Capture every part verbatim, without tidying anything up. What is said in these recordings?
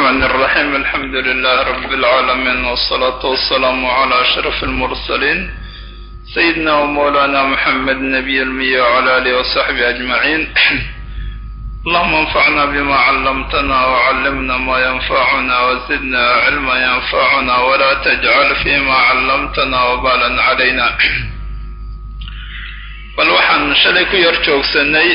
الرحمن الرحيم الحمد لله رب العالمين والصلاة والسلام على أشرف المرسلين سيدنا ومولانا محمد نبي المية وعلى آله وصحبه أجمعين. اللهم انفعنا بما علمتنا وعلمنا ما ينفعنا وزدنا علما ينفعنا ولا تجعل فيما علمتنا وبالا علينا. bal waxaan shalay ku yar joogsanay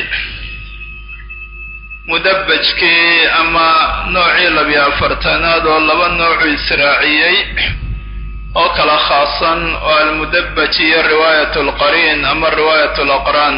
mudabajkii ama noocii labiyo afartanaad oo laba noocu israaciyey oo kala khaasan oo almudabaj iyo riwaayat alqariin ama riwaayat alaqraan.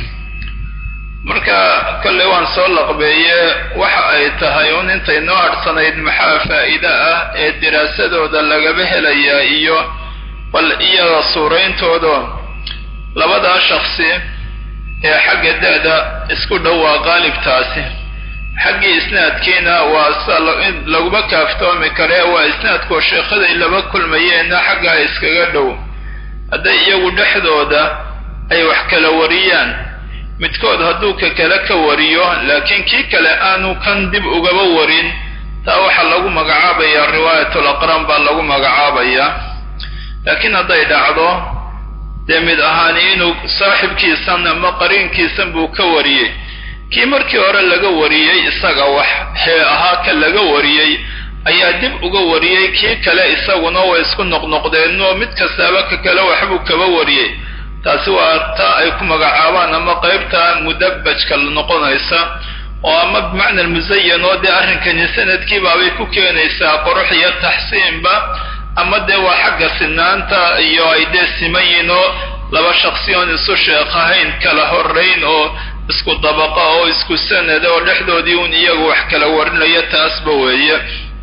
marka kolley waan soo laqbeeye waxa ay tahay un intay noo adhsanayd maxaa faa'iide ah ee diraasadooda lagaba helayaa iyo bal iyada suurayntooda labadaa shaksi ee xagga da'da isku dhow waa qaalibtaasi, xaggii isnaadkiina waa sa laguma kaaftoomi karee waa isnaadkoo sheekhaday laba kulmayeenna xaggaa iskaga dhow. hadday iyagu dhexdooda ay wax kala wariyaan, midkood hadduu ka kale ka wariyo laakiin kii kale aanu kan dib ugaba warin, taa waxaa lagu magacaabayaa riwaayatul aqraan baa lagu magacaabayaa. laakiin hadday dhacdo dee mid ahaani inuu saaxibkiisan ama qariinkiisan buu ka wariyey, kii markii hore laga wariyey isaga wax hee ahaa ka laga wariyey ayaa dib uga wariyey kii kale, isaguna way isku noqnoqdeen oo mid kastaaba ka kale waxbuu kaba wariyey. taasi waa taa ay ku magacaabaan ama qaybta mudabajka la noqonaysa, oo ama bimacna almusayan oo dee arrinkani sanadkiibaabay ku keenaysaa qurux iyo taxsiinba, ama dee waa xagga sinaanta iyo ay dee simayin oo laba shaksiyoon isu sheekhahayn kala horayn oo isku dabaqa oo isku sanada oo dhexdoodii un iyagu wax kala warinaya, taasba weeye.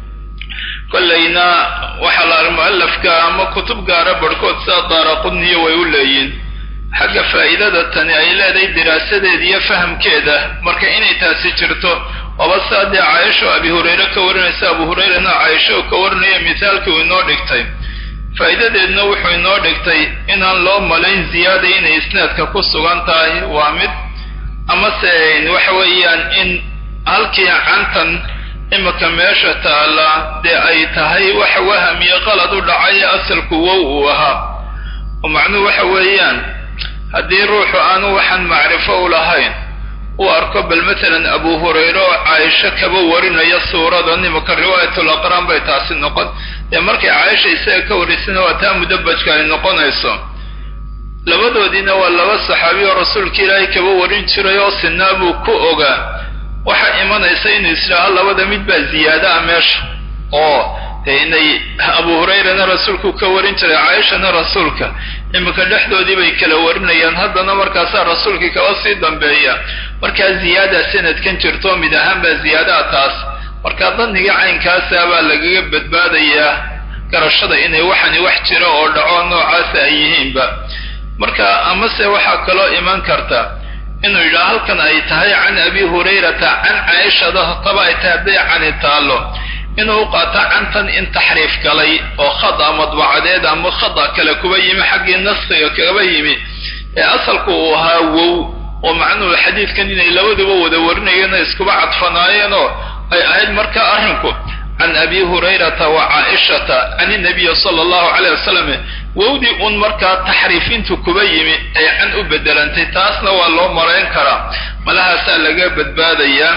kollayna waxaa la mu'allafka ama kutub gaara barhkood saa daaraqudniyo way u leeyiin xagga faa'iidada tani ay leedahay diraasadeeda iyo fahamkeeda. marka inay taasi jirto oba saa dee caaisha oo abi hurayre ka warinaysa, abu hurayrena caaisha oo ka warinaya mithaalkii uu inoo dhigtay. faa'iidadeedna wuxuu inoo dhigtay inaan loo malayn ziyaada inay isnaadka ku sugan tahay waa mid, amase waxa weeyaan in halkii cantan imika meesha taala dee ay tahay wax waham iyo qalad u dhacaya asalku wow uu ahaa. oo macnuhu waxa weeyaan haddii ruuxu aanu waxaan macrifo u lahayn u arko bal matalan abu hurayre oo caaisha kaba warinaya suurada nimaka riwaayatul aqraan bay taasi noqon, dee markay caaisha isaga ka warisana waa taa mudabajka ay noqonayso. labadoodiina waa laba saxaabi oo rasuulka ilaahay kaba warin jiray oo sinaa buu ku ogaa. waxaa imanaysa inuu israaha labada mid baa ziyaada ah meesha, oo dee inay abu hurayrena rasuulku ka warin jiray caaishana rasuulka, imika dhexdoodii bay kala warinayaan, haddana markaasaa rasuulkii kaba sii dambeeya. markaa ziyaada sanadkan jirto mid ahaan baa ziyaadaa taas. markaa danniga caynkaasa baa lagaga badbaadayaa garashada inay waxani wax jira oo dhaco noocaasa ay yihiinba. marka amase waxaa kaloo iman karta inuu yidhaha halkan ay tahay can abi hurayrata can caaishada taba ay tahay hadday cani taallo, inuu u qaato cantan in taxriif galay oo khada madbacadeed ama khada kale kuba yimi xaggii naskiga kaba yimi, ee asalku uu ahaa wow. oo macnuhu xadiidkan inay labaduba wada warinayeen iskuba cadfanaayeen oo ay ahayd marka arrinku can abi hurayrata wa caaishata can inabiyi sala allahu calayh wasalam, wowdii un markaa taxriifintu kuba yimi ay can u bedelantay. taasna waa loo marayn karaa, malahaasaa laga badbaadayaa.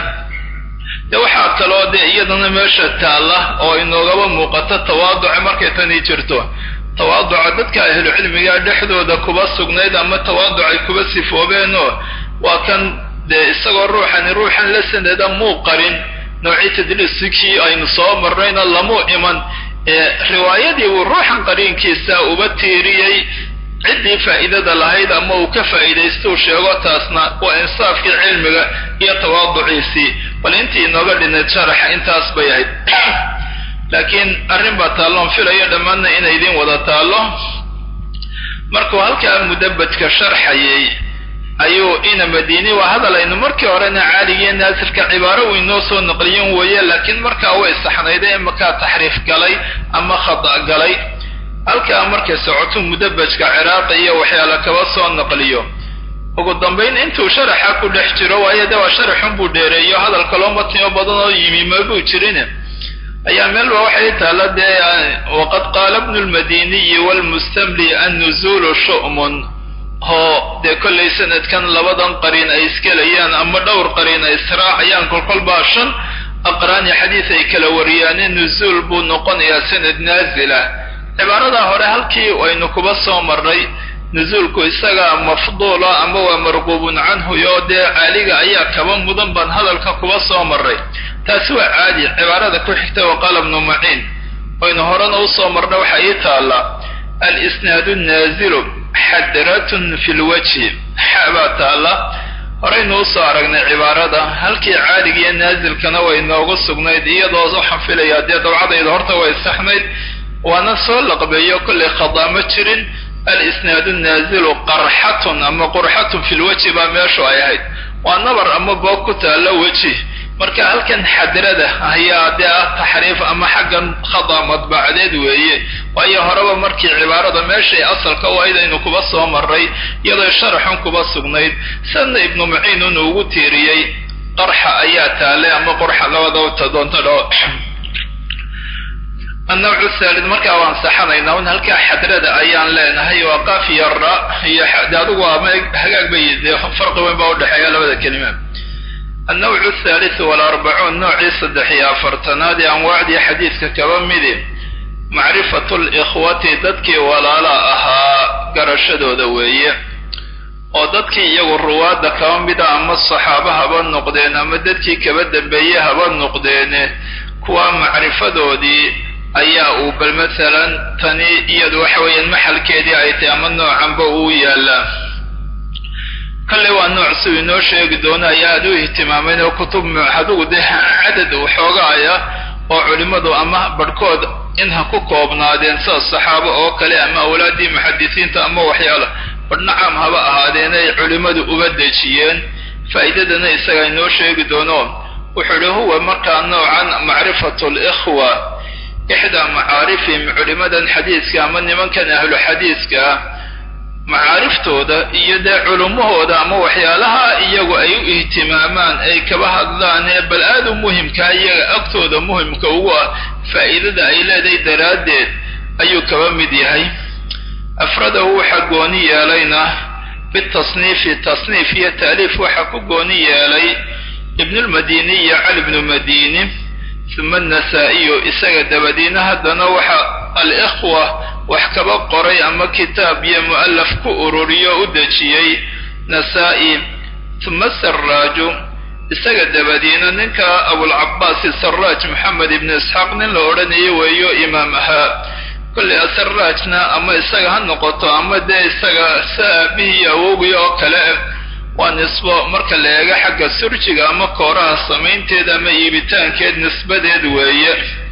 de waxaa kaloo dee iyadana meesha taalla oo inoogaba muuqato tawaaduca markay tani jirto. tawaaduca dadka ahlu cilmiga dhexdooda kuba sugnayd ama tawaaduc ay kuba sifoobeenoo waa kan dee isagoo ruuxani ruuxan la sanada muu qarin, noocii tadliiskii aynu soo marnayna lamuu iman, ee riwaayadii uu ruuxan qariinkiisa uba tiiriyey ciddii faa'iidada lahayd ama uu ka faa'iidaystuu sheego. taasna waa insaafkii cilmiga iyo tawaaduciisii. bal intii inooga dhinayd sharaxa intaas bay ahayd. laakiin arrin baa taalloon filayo dhammaanna inay idiin wada taallo. markuu halkaa mudabajka sharxayay ayuu ina madiini waa hadal aynu markii horena caaligiiyo naasirka cibaaro uu inoo soo naqliyin weeye, laakiin markaa way saxnayday imakaa taxriif galay ama khada galay. halkaa markay socoto mudabajka ciraaqi iyo waxyaala kaba soo naqliyo, ugu dambayn intuu sharaxa ku dhex jiro, waayo de waa sharaxun buu dheereeyo hadal kaloo matimo badan oo yimi mabuu jirin, ayaa meelba waxay taala dee waqad qaala ibnu lmadiniyi walmustamli annuzulu shu'mun hoo dee kollay sanadkan labadan qariin ay isgelayaan ama dhowr qariin ay israacayaan kolkolbaa shan aqraani xadiis ay kala wariyaane nuzuul buu noqonayaa sanad naazila cibaaradaa hore halkii waynu kuba soo marray nuzuulku isaga mafduula ama waa marquubun canhu yoo dee caaliga ayaa kaba mudan baan hadalka kuba soo marray taasi waa caadi cibaarada ku xigta waqaala ibnu maciin waynu horena usoo marna waxa ii taalla al-isnaadu naazilu xadratun fi lwajhi xa baa taalla horaynu usoo aragnay cibaarada halkii caaliga iyo naazilkana way noogu sugnayd iyadoo waxaan filayaa dee dabcadayda horta way saxnayd waana soo laqbeeyo kollay khadaamo jirin al-isnaadu naazilu qarxatun ama qurxatun fi lwajhi baa meeshu ay ahayd waa nabar ama boog ku taalla weji marka halkan xadrada ayaa dee ah taxriif ama xaggan khada madbacdeed weeye waayo horeba markii cibaarada meeshay asalka u ahayd aynu kuba soo marray iyadoo sharaxun kuba sugnayd sanna ibnu maciin inuu ugu tiiriyey qarxa ayaa taale ama qurxa labadaba doonta dhao النوع الثالث marka waan saxanaynaa un halka xadrada ayaan leenahay waa qaf yarra iyo xadaadu waa hagaag bay farqi weyn baa u dhaxeeya labada kelima النوع الثالث والأربعون نوع صدح يا فرتنادي أنواع حديث كبمدي معرفة الإخوة ددك ولا لا أها قرشدو دوية وددك يقول رواد كبمدا أما الصحابة هبا النقدين أما ددك كبدا بيه هبا النقدين كوا معرفة دودي أياء بل مثلا تني يدو حوي المحل كيدي عيتي أما النوع عن بويا لا كل نوع سوي نوع شيء دون أيادو اهتمامين وكتب معهدو ده عدد وحوغايا وعلمدو أما بركود إنها كوكوبنا دين سا الصحابة أو كلي أما أولادي محدثين تأما وحيالا برنعم هبا هادين علمدو أبديشيين فإذا إساقا نوع شيء دونو وحلو هو مركا نوعا معرفة الإخوة إحدى معارفهم علمدا حديث كامن من كان أهل حديث كا macaariftooda iyo dee culumahooda ama waxyaalaha iyagu ay u ihtimaamaan ay kaba hadlaan ee bal aad u muhimkaa iyaga agtooda muhimka ugu ah faa'iidada ay leedahay daraaddeed ayuu kaba mid yahay afradahu waxa gooni yeelayna bitasniifi tasniif iyo taaliif waxa ku gooni yeelay ibn al-madini iyo cali ibn madini ثم النسائي isaga dabadiina haddana waxa al-ikhwa wax kaba qoray ama kitaab iyo muallaf ku ururiyo u dajiyay nasaa'i thumma sarraj isaga dabadiina ninka abu al-abbas sarraj muhammad ibn ishaq nin la oranayo weeyo imaamaha kulli sarrajna ama isaga han noqoto ama de isaga saabihi awoogiyo kale waa nisbo marka la eego xagga surjiga ama kooraha samaynteeda ama iibitaankeed nisbadeed weeye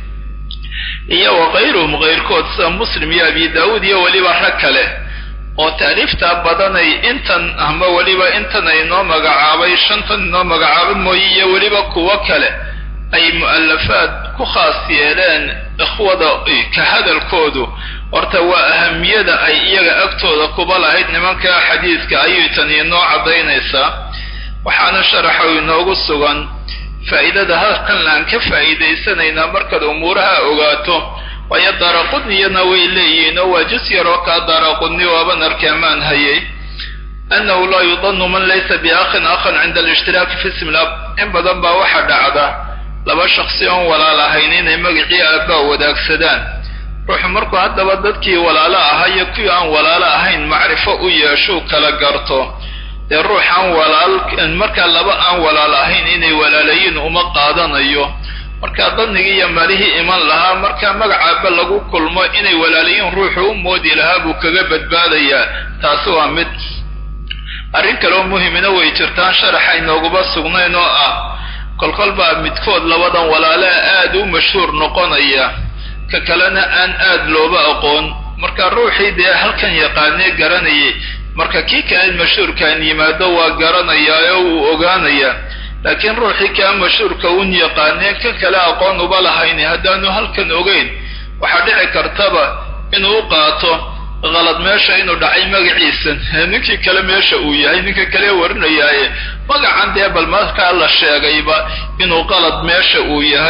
iyo waqayruhum qayrkood sida muslim iyo abi daawud iyo weliba rag kale oo taariifta badanay intan ama weliba intan ay noo magacaabay shantan noo magacaabay mooye iyo weliba kuwa kale ay mu'alafaad ku khaas yeeleen ikhwada ka hadalkoodu horta waa ahamiyada ay iyaga agtooda kuba lahayd nimanka xadiiska ayay tan inoo cadaynaysaa waxaana sharaxa inoogu sugan faa'iidada halkan laan ka faa'iidaysanaynaa markaad umuuraha ogaato waayo daraqudniyana way leeyihiin oo waa jis yaroo kaa daraqudni waaban arkeemaan hayay annahu laa yudannu man laysa biakhin akhan cinda alishtiraki fi ismi lab in badan baa waxa dhacda laba shakhsi oon walaal ahayn inay magacii aabbaa wadaagsadaan ruuxu markuu haddaba dadkii walaalo ahaa iyo kuwii aan walaalo ahayn macrifo u yeeshuu kala garto dee ruux aan walaal markaa laba aan walaal ahayn inay walaalayiin uma qaadanayo markaa danigii iyo malihii iman lahaa markaa magacaaba lagu kulmo inay walaalayiin ruuxu u moodi lahaa buu kaga badbaadayaa taasi waa mid arrin kaloo muhimina way jirtaan sharaxa inooguba sugnayn oo ah kolkol baa midkood labadan walaalaha aad u mashhuur noqonaya ka kalena aan aad looba aqoon marka ruuxii dee halkan yaqaanee garanayay marka kii kale mashhuurkaan yimaado waa garanayaa oo uu ogaanayaa laakiin ruuxii kaa mashhuurka un yaqaanee kan kale aqoon uba lahayn haddaanu halkan ogeyn waxaa dhici kartaba inuu u qaato qalad meesha inuu dhacay magaciisa ninkii kale meesha uu yahay ninka kale warinayaaye magacan dee bal markaa la sheegayba inuu qalad meesha uu yahay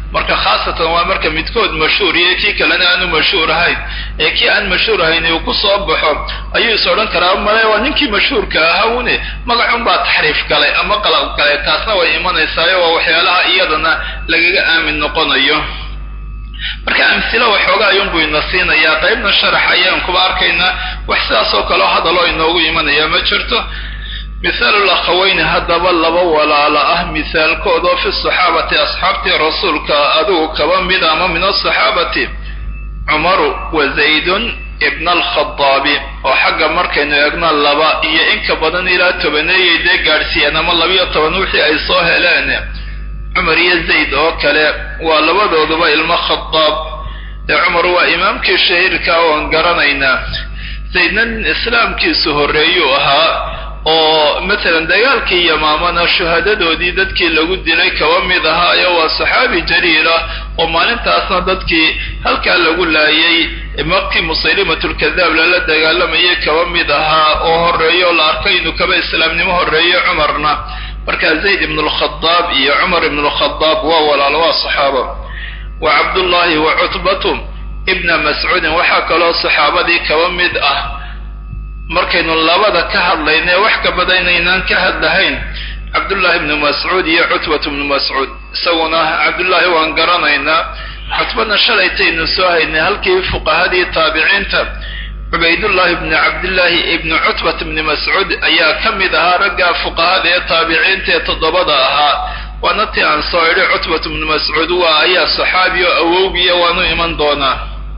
marka khaasatan waa marka midkood mashhuur iyo kii kalena aanu mashhuur ahayn ee kii aan mashhuur ahayn uu ku soo baxo ayuu is odhan karaa male waa ninkii mashhuurka ahaa une magacun baa taxriif galay ama qalab galay taasna way imanaysaa waa waxyaalaha iyadana lagaga aamin noqonayo marka amsila waxoogaa ayuun buu ina siinayaa qaybna sharax ayaan kuba arkaynaa wax sidaas oo kaleo hadaloo inoogu imanaya ma jirto misaalu lakhaweyni haddaba laba walaala ah misaalkoodoo fi saxaabati asxaabtii rasuulka adigu kaba mid ama min asaxaabati cumaru wa zaydun ibna alkhadaabi oo xagga markaynu eegno laba iyo inka badan ilaa tobaneeyay dee gaadhsiiyeen ama labiyo toban wixii ay soo heleen cumar iyo zayd oo kale waa labadooduba ilmo khadaab ee cumar waa imaamkii shahiirka oon garanaynaa zaydna islaamkiisu horreeyuu ahaa oo matalan dagaalkii yamaamana shuhadadoodii dadkii lagu dilay kaba mid ahaayo waa saxaabi jaliil ah oo maalintaasna dadkii halkaa lagu laayay markii musaylimatulkadaab lala dagaalamayay kaba mid ahaa oo horreeyo la arkay inuu kaba islaamnimo horreeyo cumarna markaa zayd ibn alkhadaab iyo cumar ibn alkhadaab waa walaalo waa saxaaba wa cabdullaahi wa cutbatu ibna mascuudin waxaa kaloo saxaabadii kaba mid ah markaynu labada ka hadlayne wax ka badanaynaan ka hadlahayn cabdullaahi ibnu mascuud iyo cutbatu ibnu mascuud isaguna cabdullaahi waan garanaynaa cutbadna shalaytaynu soo haynay halkii fuqahadii taabiciinta cubaydullaahi ibni cabdillaahi ibni cutbat ibni mascuud ayaa ka mid ahaa ragga fuqahada ee taabiciinta ee toddobada ahaa waana tii aan soo idhi cutbat ibni mascuud waa ayaa saxaabi oo awowgiya waanu iman doonaa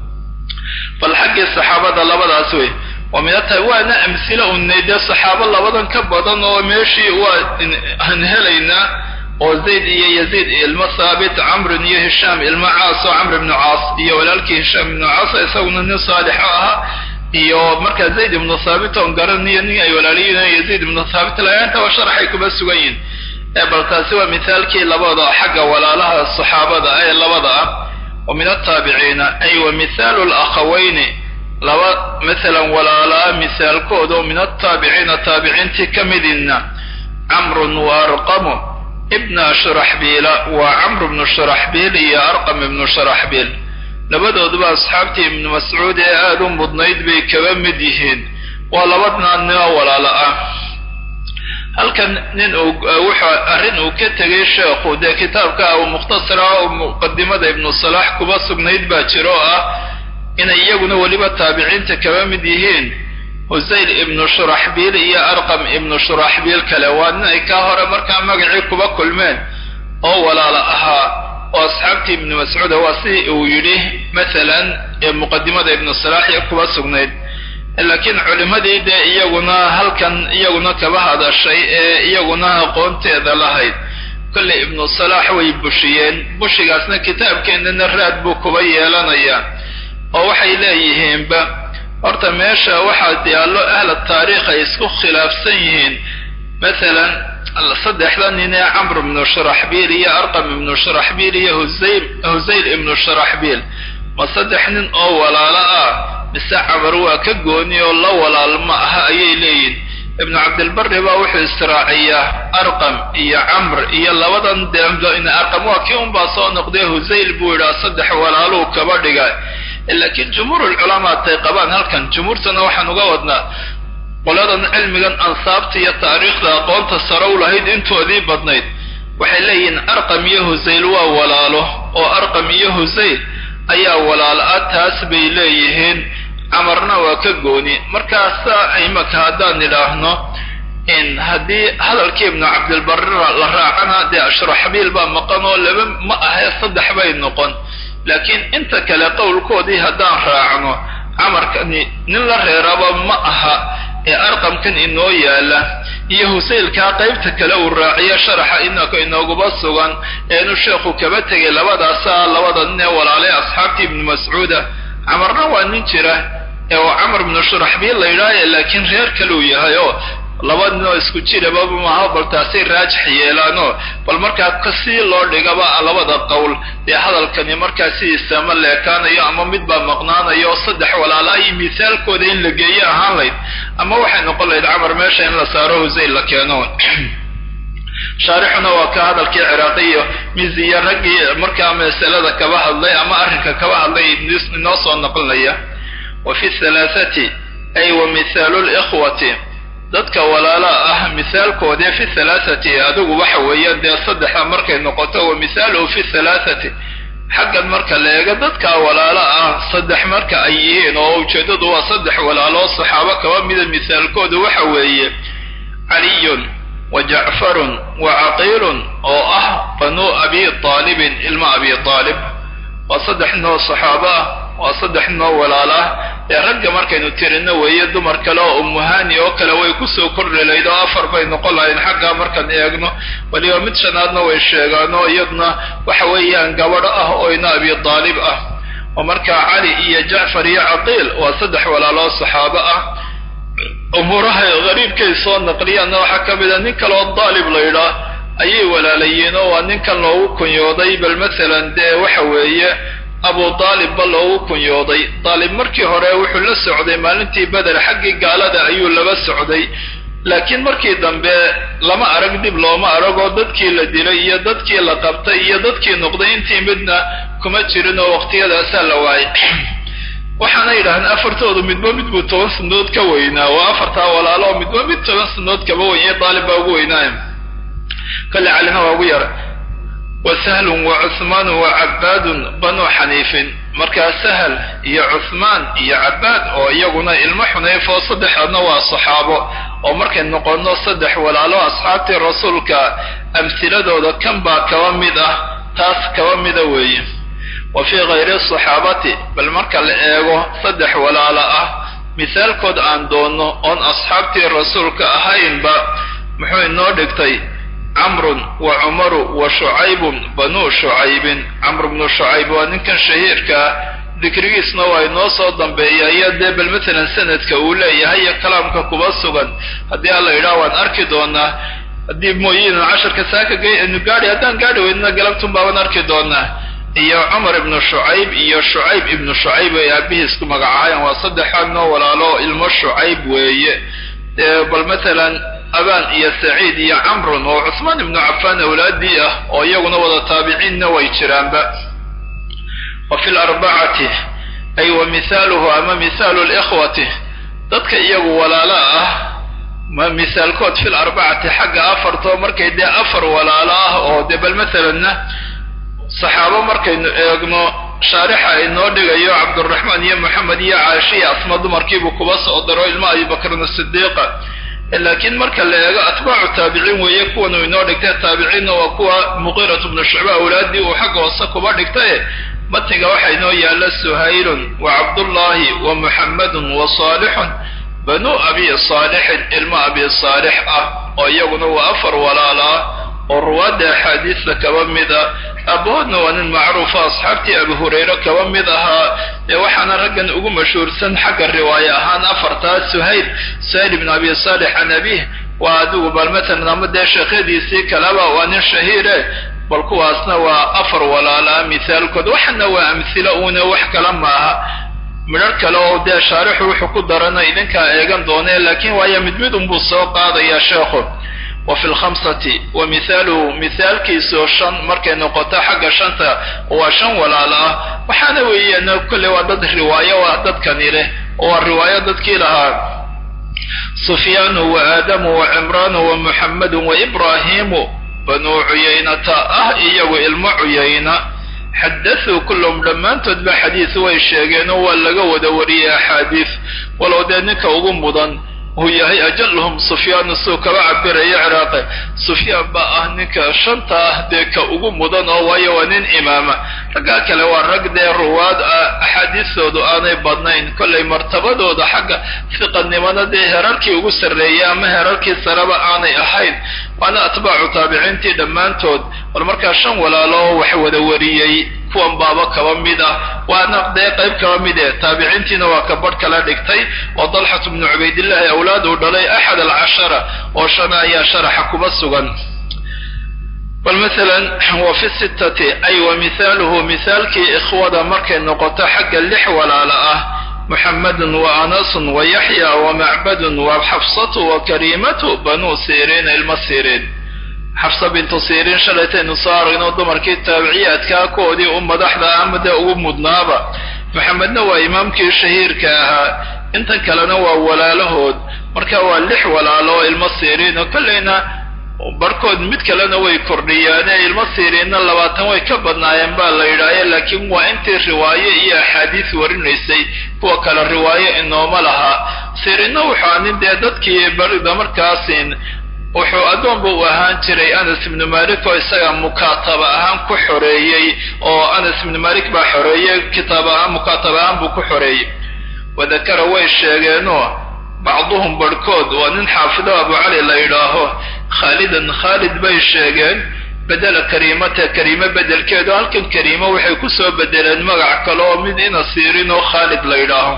bal xaggii saxaabada labadaas wey ومنتها وانا امثله ان ده صحابه لبدن كبدن oo meeshii waa aan helayna oo zayd iyo yaziid ilma thabit amr iyo hisham ilma aas oo amr ibn aas iyo walaalkii hisham ibn aas isaguna nin saalix ah iyo marka zayd ibn thabit oo garanaya nin ay walaaliyeen yaziid ibn thabit la anta wa sharaxay kuba sugayn ee balkaasi waa mithaalkii labada xagga walaalaha saxaabada ay labada ومن التابعين اي ومثال الاخوين لو مثلا ولا لا مثال كودو من التابعين تابعين كمدنا عمرو وارقم ابن شرحبيل وعمرو بن شرحبيل يا ارقم ابن شرحبيل لبدو دبا اصحابتي ابن مسعود ادم بدنيد بي كبمديهين ولبدنا ان ولا لا هل كان نن وحا ارن وكتغي شيخ ده كتابك او مختصر او مقدمه ابن صلاح كبا سغنيد با جيرو إن يجون ولبا تابعين تكمل ديهين وزيد ابن شرحبيل يا أرقم ابن شرحبيل كلوان إكاهر مركا مقعيك بكل من أو ولا لأها وأصحابتي ابن مسعود واسي ويليه مثلا مقدمة ابن الصلاح يكبا سغنيد لكن علماء دي دي يجونا هل كان يجونا كبه هذا الشيء يجونا قونت إذا لهيد كل ابن الصلاح ويبشيين بشي قاسنا كتاب كأن الراد بكبية لنا إياه oo waxay leeyihiin ba horta meesha waxa diyaalo ahla taariikh ay isku khilaafsan yihiin مثلا saddexdan nin ee Amr ibn Shurahbil iyo Arqam ibn Shurahbil iyo Huzayl Huzayl ibn Shurahbil ma saddex nin oo walaala ah mise Amr waa ka gooni oo la walaal ma aha ayay leeyihiin ibn Abd al-Barr baa wuxuu istiraaciyaa Arqam iyo Amr iyo labadan deemdo in Arqam waa kii un baa soo noqday Huzayl buu ila saddex walaalo kaba dhigay لكن جمهور العلماء تيقبان هل كان جمهور سنوحا نقودنا قلنا علميا أنصابتي التاريخ لأقوان تصروا لهيد انتو ذي بدنيد وحلين أرقم يهزيل وولاله وأرقم يهزيل أي ولالات تاسبي ليهن عمرنا وكقوني مركاسا أي مكادان لهنا إن هدي هذا الكيبن عبد البر لراعنا دي أشرح بيلبا مقانو لبن ما أهي صدح بين نقون لكن انت كلا قول كودي هدان راعنو عمر كاني نلا ريرابا ما اها ارقم كان انو يالا يهوسيل كا قيبتا كلا الراعيه شرح انك انو بسغان انو شيخ كبتغي لبدا سا لبدا ن ولا اصحابتي ابن مسعود عمرنا وان جيره او عمر بن شرحبيل لا لكن غير كلو يهيو labadna isku jira baba ma habal taasir raajix yeelano bal marka qasi loo dhigaba labada qowl ee hadalkani marka si isama leekanayo ama mid ba maqnaanayo saddex walaalay misaalkooda in la geeyo ahaan leed ama waxay noqon leed Amr meesha in la saaro Huzayl la keeno shaarixuna waa ka hadalkii ciraaqiyo miziya raggii markaa masalada kaba hadlay ama arrinka kaba hadlay inoo soo naqlinaya wa fi halaathati ay wa mithaalu likhwati dadka walaala ah mithaalkoodee fi halaathati adigu waxa weeyaan dee saddexa markay noqoto wa mithaaluhu fi halaathati xaggan marka la eego dadka walaala ah saddex marka ay yihiin oo ujeedadu waa saddex walaalo saxaabo kaba mida mithaalkooda waxa weeye caliyun wa jacfarun wa caqiilun oo ah banu abi taalibin ilma abi taalib waa saddex noo saxaabo ah waa saddex noo walaala ah ee ragga markaynu tirino weeye dumar kale oo ummuhani oo kale way kusoo kordhi lahayd oo afar bay noqon lahayn xaggaa markaan eegno waliba mid shanaadna way sheegaanoo iyadna waxa weeyaan gabadho ah oo ina abi taalib ah oo markaa cali iyo jacfar iyo caqiil waa saddex walaaloo saxaabo ah umuuraha gariibkay soo naqliyaanna waxaa ka mid a nin kale oo daalib la yidhaah ayay walaalayiin oo waa ninkan loogu kunyooday bal masalan dee waxa weeye abu taalib ba loogu kunyooday taalib markii hore wuxuu la socday maalintii beder xaggii gaalada ayuu laba socday laakiin markii dambe lama arag dib looma aragoo dadkii la dilay iyo dadkii la qabtay iyo dadkii noqday intii midna kuma jirin oo waqtiyadaasaa la waayay waxaana yidhahdeen afartoodu midba midbuu toban sanadood ka weynaa waa afartaa walaalo midba mid toban sanadood kaba weynye taalib baa ugu weynaaya kale calina waa ugu yara وسهل وعثمان وعباد بنو حنيف مركا سهل يا عثمان يا عباد او يغنا علم حنيف وصدحنا وصحابه او مركا نقولنا صدح ولا لا اصحاب الرسول كامثله كم با كوامده تاس كوامده وي وفي غير الصحابه بل مركا الايغو صدح ولا لا مثال كود ان دونو ان اصحاب الرسول كاهين با محو نو دغتي عمرو وعمر وشعيب بنو شعيب عمرو بن شعيب وان كان شهير كا ذكريسنا واي نو سو دنبيا يا دبل مثلا سندك اوله يحيى كلامك كوبا سغن hadii alla yiraahdo waan arki doonaa hadii mooyin عشرة kasaaka gay in gaari hadan gaari weydna galabtun baan arki doonaa iyo Umar ibn Shu'ayb iyo Shu'ayb ibn Shu'ayb ay abihiis ku magacaayeen waa saddexaadno walaalo ilmo Shu'ayb weeye bal مثلا أبان إيا سعيد إيا عمرو وعثمان بن عفان أولادي أو يغنى وذا تابعين ويتشران با وفي الأربعة أي ومثاله أما مثال الإخوة ذاتك إيغو ولا لا ما مثال كود في الأربعة حق أفر تو مركي دي أفر ولا لا أو دي بل مثلا صحابة مركي إيغنو شارحة إنو دي عبد الرحمن يا محمد يا عائشة أصمد مركيبو كباس أدروا الماء بكر الصديق لكن مركا لأيغا أتباع التابعين ويكون وينو دكتة التابعين وكوا مغيرة بن الشعباء أولادي وحق وصاكوا بعد دكتة متنقى وحينو يالا سهيل وعبد الله ومحمد وصالح بنو أبي صالح إلما أبي صالح ويغنو وأفر ولا لا والرواد حديث كوامدا أبوهن وان المعروفة أصحابتي أبو هريرة كوامدها وحنا رجل أقوم مشهور سن حق الرواية هان أفرتا سهيل سهيل بن أبي صالح عن أبيه وأدوه بالمثل نمد شخيدي سيك لبا وان الشهيرة بلكو أصنا وأفر ولا لا مثال كد وحنا وأمثلة وحكا لما مرارك لو دا شارح وحكو درنا إذن كأيغان دوني لكن ويا مدمد بصوق هذا يا شيخ وفي الخمسة ومثاله مثال كيسو شن مركي نقطة حق شنطة وشن ولا لا وحانوي أنه كل وعدد رواية وعدد كنيره والرواية ضد كيلها سفيان وآدم وعمران ومحمد وإبراهيم بنو عيينة أهئي وإلم عيينة حدثوا كلهم لما تتبع حديث ويشيغين ولغا ودوري حديث ولو دانك أغمضا هي هي أجلهم سفيان السوق وعبر يعراق سفيان بقى نك شنطة ديك أغمضا ويوانين إماما رقاك لو الرق دي الرواد أحاديث ودعاني بدنين كل مرتبة دودا حق ثقة نمان دي هراركي وقسر ريام هراركي سرابة آني أحيد وأنا أتبع تابعينتي دمان تود والمركا شن ولا لو وحو دوريي كوان بابا كواميدا وانا قدي قيب كواميدا تابعينتنا وكبر كلا دكتي وضلحة بن عبيد الله اولاده دلي احد العشرة وشنا يا شرح كبسوغا والمثلا هو في الستة اي ومثاله مثال كي اخوة مركي نقطة حق اللح ولا لا محمد وانس ويحيى ومعبد وحفصة وكريمة بنو سيرين المسيرين xafsa bintu siirin shalaytaynu soo aragnoo dumarkii taabiciyaadkaa koodii u madaxda ahmada ugu mudnaaba maxamedna waa imaamkii shahiirka ahaa intan kalena waa walaalahood marka waa lix walaalo oo ilmo siirin oo kollayna barkood mid kalena way kordhiyaane ilmo siirinna labaatan way ka badnaayeen baa la yidhaaye laakiin waa intii riwaaye iyo axaadiis warinaysay kuwa kale riwaaye inooma lahaa siirinna wuxuu nin dee dadkii barida markaasin wuxuu addoonba u ahaan jiray anas ibnu malik oo isaga mukaataba ahaan ku xoreeyey oo anas ibnu malik baa xoreeyey kitaab ahaan mukaataba ahaan buu ku xoreeyey wadakara way sheegeenoo bacduhum barhkood waa nin xaafido abu cali la yidhaaho khaalidan khaalid bay sheegeen bedela kariimata kariime bedelkeedu halkan kariimo waxay ku soo bedeleen magac kale oo mid ina siirin oo khaalid la yidhaaho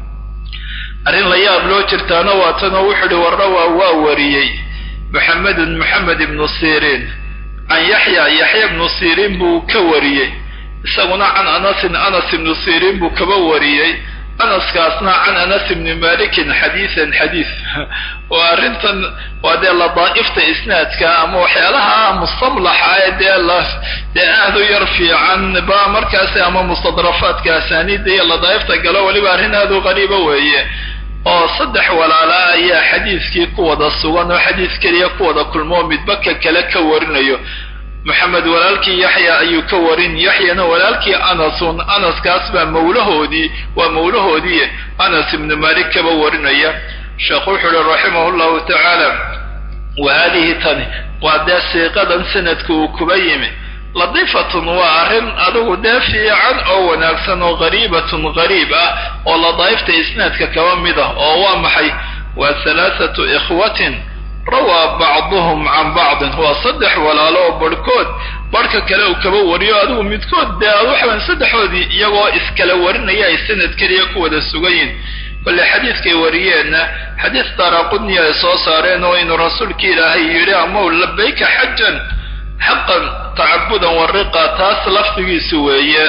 arrin la yaab loo jirtaana waatanoo wuxuu ihi warrawaa waa wariyey maxamedun maxamed ibnu siirin can yaxya yaxya ibnu siirin buu ka wariyey isaguna can anasin anas ibnu siirin buu kaba wariyey anaskaasna can anas ibni malikin xadiisan xadiis oo arrintan waa dee ladaa'ifta isnaadka ama waxyaalaha mustamlaxa ee dee la dee aad u yar fiican ba markaasi ama mustadrafaadka asaaniidda iyo ladaa'ifta galo weliba arrin aad u qariiba weeye oo saddex walaala ayaa xadiiskii ku wada sugan oo xadiis keliya ku wada kulmoo midba ka kale ka warinayo maxamed walaalkii yaxya ayuu ka warin yaxyana walaalkii anasun anaskaas baa mawlahoodii waa mawlahoodii anas ibnu malik kaba warinaya sheekhu wuxuu uhi raximahu llahu tacaala wa haadihi tani waa dee siiqadan sanadka uu kuba yimi ladiifatun waa arrin adigu dee fiican oo wanaagsan oo qariibatun qariib ah oo ladaa'ifta isnaadka kaba mid ah oo waa maxay waa halaathatu ikhwatin rawaa bacduhum can bacdin waa saddex walaalo oo barhkood barhka kale uu kaba wariyo adigu midkood dee ad waxaban saddexoodii iyagoo iskala warinaya ay sanad keliya ku wada sugayiin kolle xadiiskay wariyeenna xadiis daaraqudniya ay soo saareen oo inuu rasuulkii ilaahay yidhi amaw labayka xajan xaqan tacabudan wariqa taas lafdigiisu weeye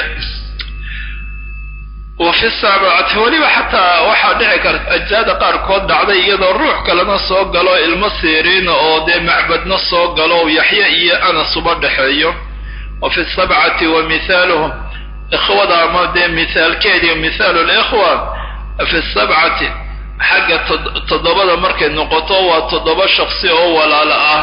وفي السابعة وليبا حتى waxaa dhici karta ajzaada qaarkood dhacday iyadoo ruux kalena soo galo ilmo siirin oo dee macbadna soo galo yaxya iyo anas uba dhexeeyo وفي السبعة ومثالهم إخوة ama dee mithaalkeedii مثال الإخوة في السبعة xagga toddobada markay noqoto waa toddoba shaksi oo walaala ah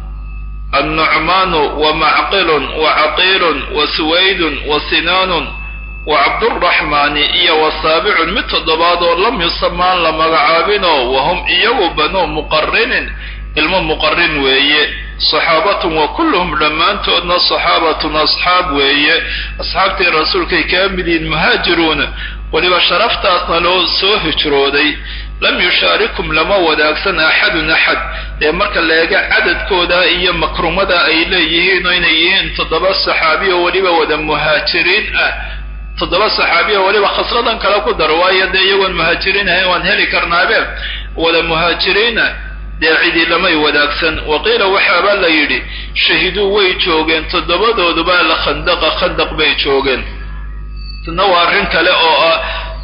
النعمان ومعقل وعقيل وسويد وسنان وعبد الرحمن إيا وسابع متضباط لم يسمان لمغعابنه وهم إيا بنو مقرن علم مقرن وي صحابة وكلهم لما أنتوا صحابة أصحاب وي أصحاب الرسول كي كاملين مهاجرون ولما شرفت أصنعوا سوه جرودي لم يشاركهم لما وداكسن أحد أحد لأمرك اللي يقع عدد كودا إيا مكرمة إليهين وإنيهين تضبا الصحابية ولما ودا مهاجرين أه toddoba saxaabiya waliba khasradan kale ku dar waayo dee iyagoon muhaajiriin ahayn waan heli karnaabe wada muhaajiriina dee cidii lamay wadaagsan waqiila waxaabaa la yidhi shahiduu way joogeen toddobadooduba la khandaqa khandaq bay joogeen tana waa arrin kale oo ah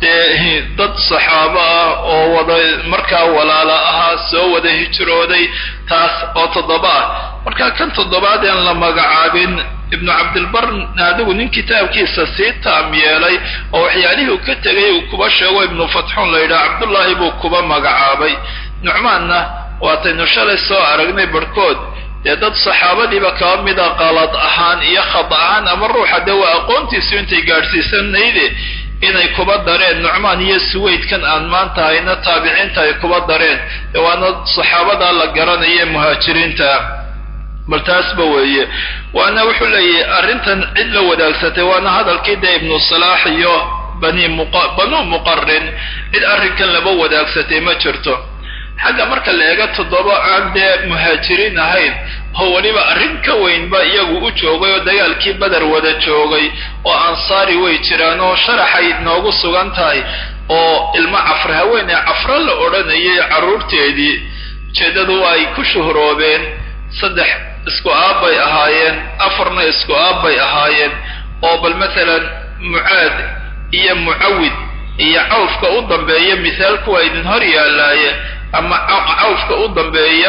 dee dad saxaabo ah oo wada markaa walaala ahaa soo wada hijrooday taas oo toddoba ah markaa kan toddobaad aan la magacaabin ibnu cabdilbar adigu nin kitaabkiisa sii taam yeelay oo waxyaalihii uu ka tegay uu kuba sheego ibnu fatxuun la yidhaha cabdullaahi buu kuba magacaabay nucmaanna waataynu shalay soo aragnay barhkood dee dad saxaabadiiba kaba mida qalad ahaan iyo khad ahaan ama ruuxa dee waa aqoontiisu intay gaadhsiisanayde inay kuba dareen nucmaan iyo suwaydkan aan maanta hayna taabiciinta ay kuba dareen dee waana saxaabada la garanaya muhaajiriinta bal taasba weeye waana wuxuu leeyahay arrintan cid la wadaagsatay waana hadalkii dee ibnu salaax iyo bani banu muqarin cid arrinkan laba wadaagsatay ma jirto xagga marka la eego toddoba aan dee muhaajiriin ahayn oo weliba arrin ka weynba iyagu u joogay oo dagaalkii badar wada joogay oo ansaari way jiraan oo sharaxay noogu sugan tahay oo ilmo cafre haweeney cafre la odhanayay carruurteedii ujeeddadu ay ku shuhroobeen saddex isku aabbay ahaayeen afarna isku aabbay ahaayeen oo bal maalan mucaad iyo mucawid iyo cawfka u dambeeya mithaalku waa idin hor yaallaaye ama cawfka u dambeeya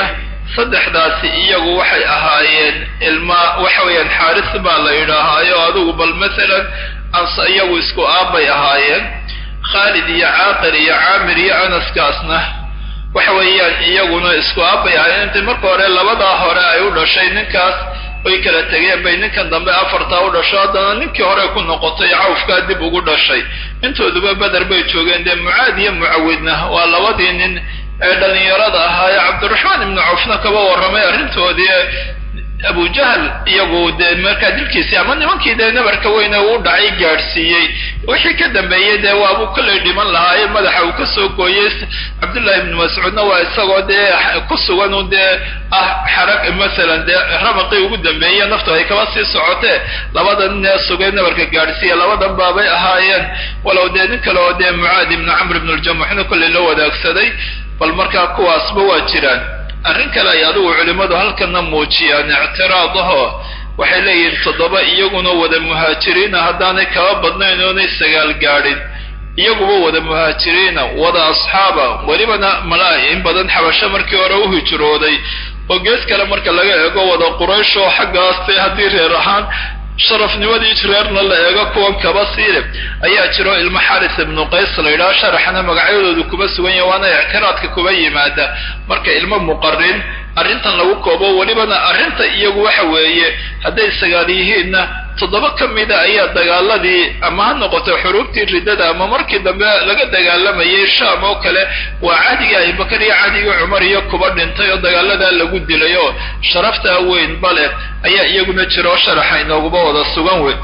saddexdaasi iyagu waxay ahaayeen ilma waxa weeyaan xaaris baa la yidhaahaayo adigu bal masalan ansa iyagu isku aabbay ahaayeen khaalid iyo caaqil iyo caamir iyo anaskaasna waxa weeyaan iyaguna isku aabbay ahaayeen intay marka hore labadaa hore ay u dhashay ninkaas way kala tegeen bay ninkan dambe afartaa u dhasho haddana ninkii hore ku noqotay cawfkaa dib ugu dhashay intooduba beder bay joogeen dee mucaad iyo mucawidna waa labadii nin ee dhalinyarada ahaa ee cabdiraxmaan ibnu cawfna kaba warramay arrintoodii abujahl iyagu dee markaa dilkiisii ama nimankii dee nabarka weyne uu dhacay gaadhsiiyey wixii ka dambeeyey dee waabuu kollay dhiman lahaaye madaxa uu ka soo gooyey cabdullaahi ibnu mascuudna waa isagoo dee ku sugan u dee ah xarag masalan dee ramaqii ugu dambeeye naftu ay kaba sii socotee labada nin ee sugay nabarka gaadhsiiya labadan baabay ahaayeen walow dee nin kale oo dee mucaad ibnu camr ibnu ljamuxna kollay la wadaagsaday bal markaa kuwaasba waa jiraan arrin kale ay adigu culimmadu halkana muujiyaan ictiraadaho waxay leeyihiin toddoba iyaguna wada muhaajiriina haddaanay kaba badnayn oonay sagaal gaadhin iyaguba wada muhaajiriina wada asxaaba welibana malaa in badan xabasho markii hore u hijrooday oo gees kale marka laga eego wada quraysh oo xaggaastay haddii reer ahaan sharafnimadii reerna la eego kuwan kaba siile ayaa jiro ilmo xaris ibnu qays la yidhaha sharaxna magacyadoodu kuba sugan yahay waana ictiraadka kuba yimaada marka ilmo muqarin arrintan lagu koobo welibana arrinta iyagu waxa weeye hadday sagaal yihiinna toddoba ka mida ayaa dagaaladii ama ha noqoto xuruubtii riddada ama markii dambe laga dagaalamayay shaam oo kale waa cadigii abubakar iyo cadigii cumar iyo kuba dhintay oo dagaaladaa lagu dilay oo sharaftaa weyn bale ayaa iyaguna jiro sharaxa inooguba wada sugan wey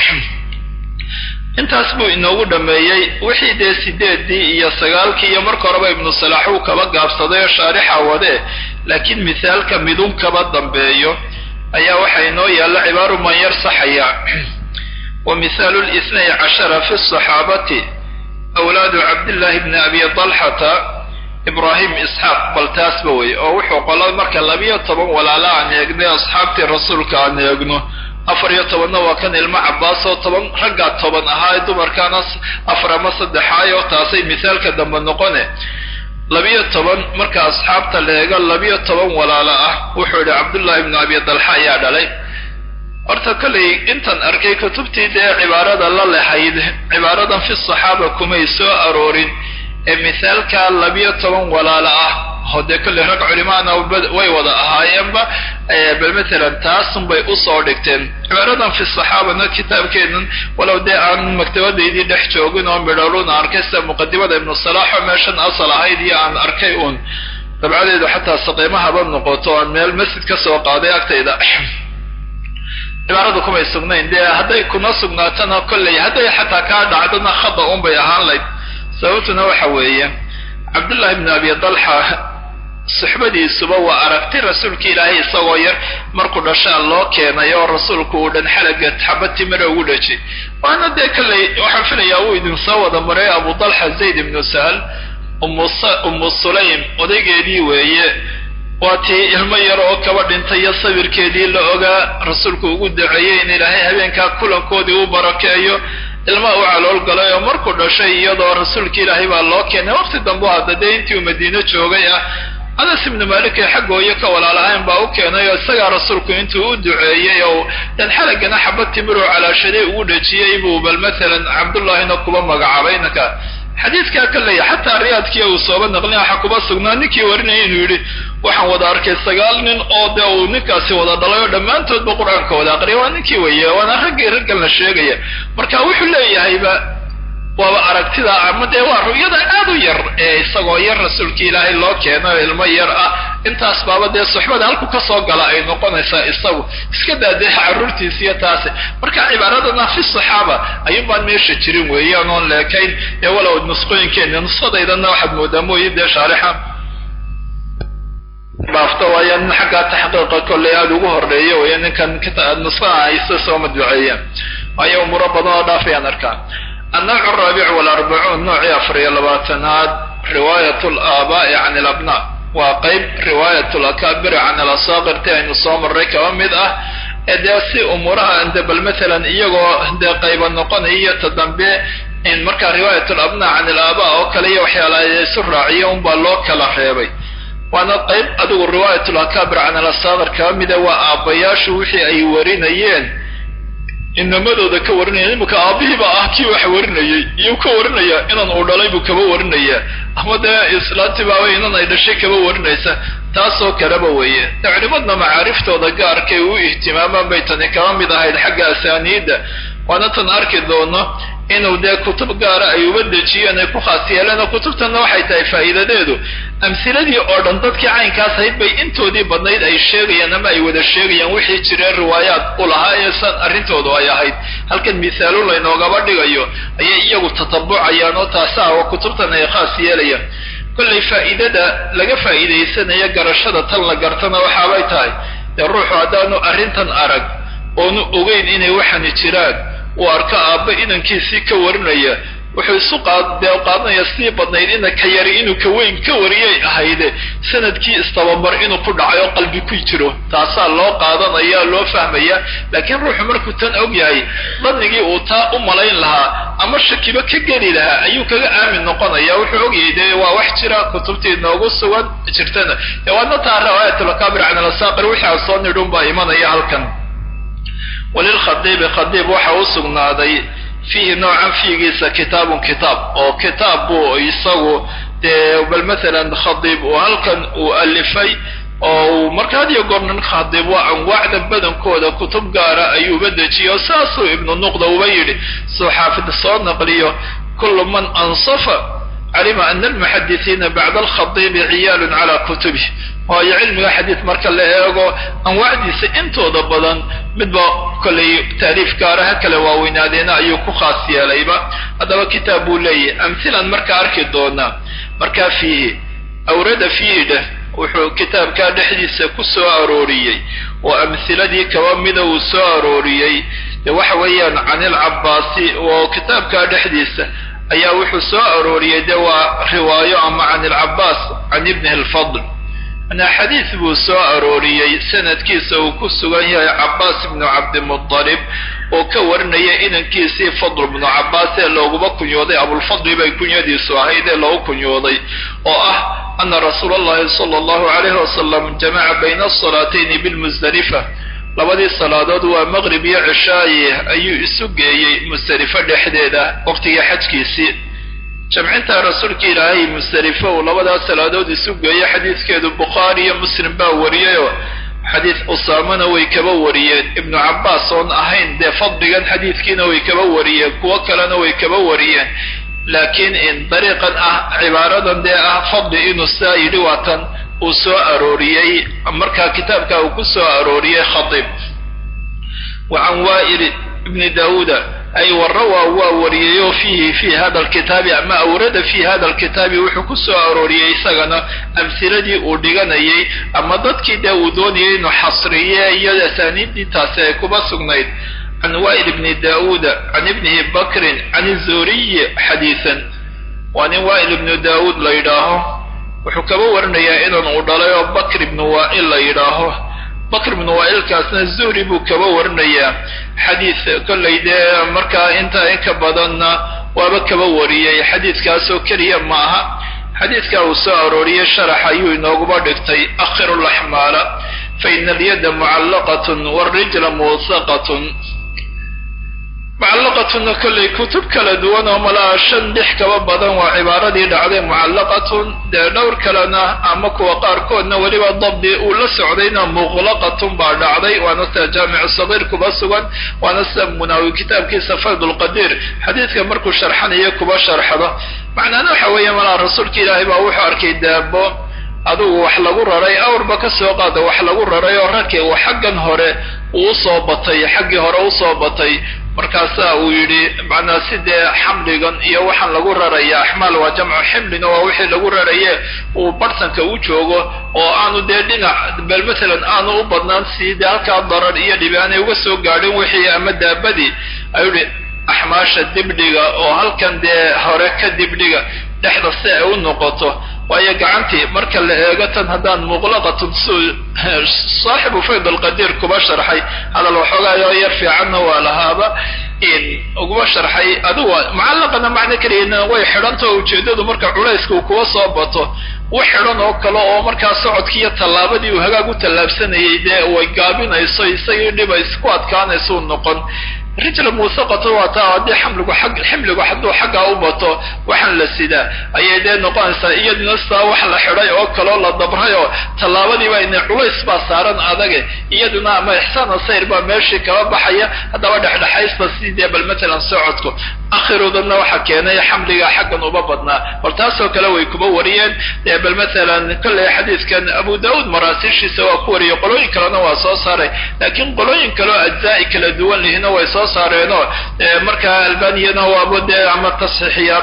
intaas buu inoogu dhameeyey wixii dee sideedii iyo sagaalkii iyo marka horeba ibnu salaax uu kaba gaabsaday oo shaarixa wade laakiin misaalka midun kaba dambeeyo ayaa waxaa inoo yaalla cibaaru man yarsaxaya wa mihaalu lisnay cashara fi saxaabati awlaadu cabdillaahi bni abi dalxata ibraahim isxaaq bal taasba wey oo wuxuu qola marka labiyo toban walaala aan eegnay asxaabtii rasuulka aan eegno afar iyo tobanna waa kan ilmo cabbaas oo toban raggaa toban ahaa dumarkaana afar ama saddexaayo taasay misaalka dambe noqone labiyo toban marka asxaabta la eego labiyo toban walaalo ah wuxuu yidhi cabdullaahi ibnu abi dalxa ayaa dhalay horta kollay intan arkay kutubtii dee cibaarada la lehayd cibaaradan fi saxaaba kumay soo aroorin ee misaalka labiyo toban walaalo ah hode kolley rag culimaana way wada ahaayeenba bal matalan taasun bay usoo dhigteen cibaaradan fi saxaabana kitaabkeenan walow dee aan maktabadaydii dhex joogin oo midhaluna arkay sida muqadimada ibnu salaaxo meeshan asal ahayd iyo aan arkay uun dabcadeedu xataa saqiimahaba noqoto aan meel masjid ka soo qaaday agtayda cibaaradu kumay sugnayn dee hadday kuna sugnaatana kolley hadday xataa kaa dhacdona khada un bay ahaan layd sababtuna waxa weeye cabdullaahi ibnu abi dalxa suxbadiisuba waa aragti rasuulka ilaahay isagoo yar markuu dhashaa loo keenay oo rasuulku uu dhan xalaga xabad timira ugu dhajay waana dee kalley waxaan filayaa uu idin soo wada maray abu dalxa zayd ibnu sahal ummu sulaym odaygeedii weeye waa tii ilmo yar oo kaba dhintay iyo sawirkeedii la ogaa rasuulku ugu daceeyey in ilaahay habeenkaa kulankoodii u barakeeyo ilma u calool galay oo markuu dhashay iyadoo rasuulka ilaahay baa loo keenay waqti dambe hadda dee intii uu madiino joogay ah anas ibnu malik ee xaggooyo ka walaalahayn baa u keenay oo isagaa rasuulku intuu u duceeyey oo dan xalagana xabad timir oo calaashaday ugu dhajiyey buu bal matalan cabdullaahina kuba magacaabay ninka xadiidkaa ka leeya xataa riyaadkii uu sooba naqlin waxa kuba sugnaa ninkii warinaya inuu yidhi waxaan wada arkay sagaal nin oo dee uu ninkaasi wada dhalay oo dhammaantoodba qur-aanka wada aqriya waa ninkii weeye waana raggii raggan la sheegaya marka wuxuu leeyahayba waaba aragtida ama dee waa ru'yada aad u yar ee isagoo yar rasuulka ilaahay loo keeno ilmo yar ah intaas baaba dee suxbada halku ka soo gala ay noqonaysaa isagu iska daadee carruurtiisiyo taasi marka cibaaradana fi saxaaba ayuun baan meesha jirin weeyaan oon leekayn ee walow nusqooyinkeena nusqadaydana waxaad moodaa mooye dee shaarixa baafta waayo nin xaggaa taxqiiqa kolley aada ugu horreeya weeye ninkan nusqada haysta soo madbuceeya waayo umuro badan oo dhaafayaan arkaan النوع الرابع والأربعون نوع أفري لباتناد رواية الآباء عن الأبناء وقيب رواية الأكابر عن الأصاغر تاني صوم الركا ومدأة إداسي أمورها عند بالمثلا إيغو عند قيب النقن هي تدنبي إن مركا رواية الأبناء عن الآباء وكالي وحيالا يسر رعيهم بالله كالحيبي waana qayb adigu riwaayatul akaabir can al-asaaqir ka mid ah waa aabbayaashu wixii ay warinayeen inamadooda ka warinaya imika aabihiiba ah kii wax warinayay iyo ka warinaya inaan uu dhalay buu kaba warinaya ama dee islaantibaaba inan ay dhashay kaba warinaysa taasoo kaleba weeye culimadna macaariftooda gaarkay u ihtimaamaan bay tani kaba mid ahayd xagga asaaniidda waana tan arki doono inuu dee kutub gaara ay uba dejiyeen ay ku khaas yeeleen kutubtanna waxay tahay faa'iidadeedu amsiladii oo dhan dadkii caynkaas ahayd bay intoodii badnayd ay sheegayaan ama ay wada sheegayaan wixii jireen riwaayaad u lahaa ee san arrintoodu ay ahayd halkan misaalu laynoogaba dhigayo ayay iyagu tatabucayaan oo taasaa oo kutubtan ay khaas yeelayaan kollay faa'iidada laga faa'iidaysanaya garashada tan la gartana waxaabay tahay dee ruuxu haddaanu arrintan arag oonu ogeyn inay waxani jiraan uu arka aabba inankiisii ka warinaya wuxuu isu qaadee qaadanaya sii badnayd ina ka yari inuu ka weyn ka wariyay ahayde sanadkii istababar inuu ku dhacay oo qalbi ku jiro taasaa loo qaadanaya loo fahmaya laakiin ruuxu markuu tan og yahay dannigii uu taa u malayn lahaa ama shakiba ka geli lahaa ayuu kaga aamin noqonaya wuxuu ogyahay dee waa wax jira kutubtii noogu sugan jirtana ee waadna taa riwaayatul akaabir can al-asaaqir wixii aan soo nidhun baa imanaya halkan walilkhadiibi khadiib waxa u sugnaaday fiihi noocan fiigiisa kitaabun kitaab oo kitaab buu isagu dee bal maalan khadiib uu halkan uu alifay oo marka had iyo goornan khadiib waa anwaacda badankooda kutub gaara ayuuba dejiyo saasuu ibnu nuqda uba yidhi soo xaafid soo naqliyo kullu man ansafa calima ana almuxadisiina bacda alkhadiibi ciyaalun calaa kutubih waayo cilmiga xadiid marka la eego anwaacdiisa intooda badan midba kollay taariif gaaraha kale waaweynaadeenna ayuu ku khaas yeelayba haddaba kitaab buu leeyahay amhilan marka arki doonaa markaa fiihi awrada fiihidha wuxuu kitaabkaa dhexdiisa ku soo arooriyey oo amhiladii kaba mida uu soo arooriyey dee waxa weeyaan can ilcabaasi oo kitaabkaa dhexdiisa ayaa wuxuu soo arooriyey dee waa riwaayo ama can ilcabaas can ibnihi alfadl ana xadiis buu soo arooriyey sanadkiisa uu ku sugan yahay cabaas ibnu cabdimudalib oo ka warinaya inankiisii fadl ibnu cabaas ee looguba kunyooday abulfadli bay kunyadiisu ahayd ee loogu kunyooday oo ah ana rasuula allahi sala allahu calayhi wasalam jamaca bayna asalaatayni bilmusdalifa labadii salaadood waa maqrib iyo cishaaye ayuu isu geeyey musdalifo dhexdeeda waqtigii xajkiisii jamcinta rasuulka ilaahay musdalifo uu labadaas salaadood isu geeyey xadiidkeedu bukhaari iyo muslim baa wariyayoo xadiis usaamana way kaba wariyeen ibnu cabaas oon ahayn dee fadligan xadiidkiina way kaba wariyeen kuwo kalena way kaba wariyeen laakiin in dariiqan ah cibaaradan dee ah fadli inuu saa yidhi waatan uu soo arooriyey markaa kitaabka uu ku soo arooriyey khadiib wa can waa'il ibni daawuuda ay warawaa waa wariyayo fiihi fi hada alkitaabi ama awrada fi hada alkitaabi wuxuu ku soo arooriyey isagana amhiladii uu dhiganayay ama dadkii dee uu doonayay inuu xasriye iyo asaaniiddii taasi ay kuba sugnayd can waa'il ibni daawuuda can ibnihi bakrin can izuriyi xadiisan waa nin waa'il ibnu daawuud la yidhaaho wuxuu kaba warinayaa inan uu dhalay oo bakr ibnu waa'il la yidhaaho bakr ibnu waa'ilkaasna zuhri buu kaba warinayaa xadiis kollay dee markaa intaa inka badanna waaba kaba wariyey xadiidkaasoo keliya ma aha xadiidkaa uu soo arooriyey sharax ayuu inooguba dhigtay akhiru laxmaala fa ina alyadda mucallaqatun waarijla muwasaqatun mucallaqatuna kollay kutub kala duwan oo malaa shan lix kaba badan waa cibaaradii dhacday mucallaqatun dee dhowr kalena ama kuwa qaarkoodna weliba dabdi uu la socdayna muqlaqatun baa dhacday waana sida jaamicu sagiir kuba sugan waana sida munaawi kitaabkiisa faydulqadiir xadiidka markuu sharxanayo kuba sharxdo macnaana waxa weeye malaa rasuulka ilaahay baa wuxuu arkay daabo adugu wax lagu raray awrba ka soo qaada wax lagu raray oo rarkii uu xaggan hore uu usoo batay xaggii hore usoo batay markaasaa uu yidhi macnaa sidee xamligan iyo waxaan lagu raraya axmaal waa jamcu ximlina waa wixii lagu raraye uu bartanka u joogo oo aanu dee dhinac bal maalan aanu u badnaan sii dee halkaa darar iyo dhibi aanay uga soo gaadhin wixii ama daabadii ayuu yihi axmaasha dibdhiga oo halkan dee hore ka dibdhiga dhexda si ay u noqoto waayo gacantii marka la eego tan haddaan muqlaqatun suu saaxibu fayd alqadiir kuba sharxay hadal waxoogaayoo yar fiicanna waa lahaaba in uguba sharxay adugu mucallaqana macno keliyana way xidhanta oo ujeedadu marka culayska uu kuwa soo bato وحرن أو كلا أو مركز صعد كي تلابدي وهجا قلت لابسني إذا وجابين يصير يصير لما يسقط كان يسون نقن رجل موثقة وطاعة دي حمل وحق الحمل وحده حق أوبطه وحن للسيدة أي دين نقان سائيد نصا وحل حراي أوكل الله ضبرها تلاودي بين عويس بصارن أذاك يدنا ما إحسان الصير بمشي كواب حيا هذا واحد حيس بسيدة بل مثلا سعودكم آخر ذنا وحكينا يحمل حقا وببطنا والتاسو كلو يكبوريان بل مثلا كل حديث كان أبو داود مراسيش سوا كوري يقولون كلنا واساساري لكن قولون كلو أجزاء كلا دول اللي هنا واساس صارينو مركا البانينا وابد عم التصحيح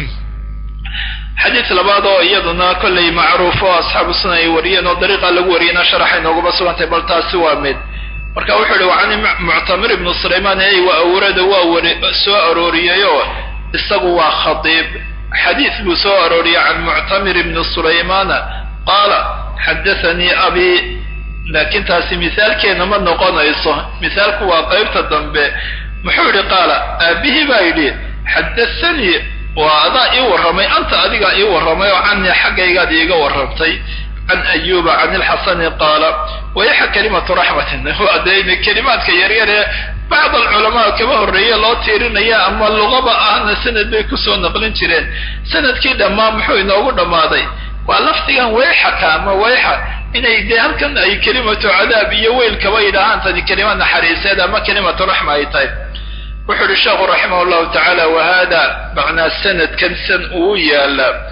حديث لبعضه ايضنا كل معروف واصحاب السنه يورينا طريقه لو ورينا شرحنا وبسوانت بلتا سوامد مركا وحده عن معتمر بن سليمان اي واورد سو اروريو استغوا خطيب حديث سو اروري عن معتمر بن سليمان قال حدثني ابي لكن تاسي مثال كينا من نقنيصه مثالك واقيبت الضنبه محوري قال أبيه بايدي حدثني وأذا إيه ورمي أنت أذيك إيه ورمي وعني حقا قاد إيه ورمتي عن أيوب عن الحسن قال ويح كلمة رحمة وأدين كلمات كيريرة بعض العلماء كما الرئي الله تيرين يا أما اللغة أهنا سند بيكسون نقلين تيرين سند كده ما محوي نوغد ماضي وألفتيا ويحك أما ويحك إن إذا كان أي كلمة عذاب يويل كويلة أنت دي كلمة حريسة ما كلمة رحمة أي وحر الشيخ رحمه الله تعالى وهذا معنى السند كان سنوية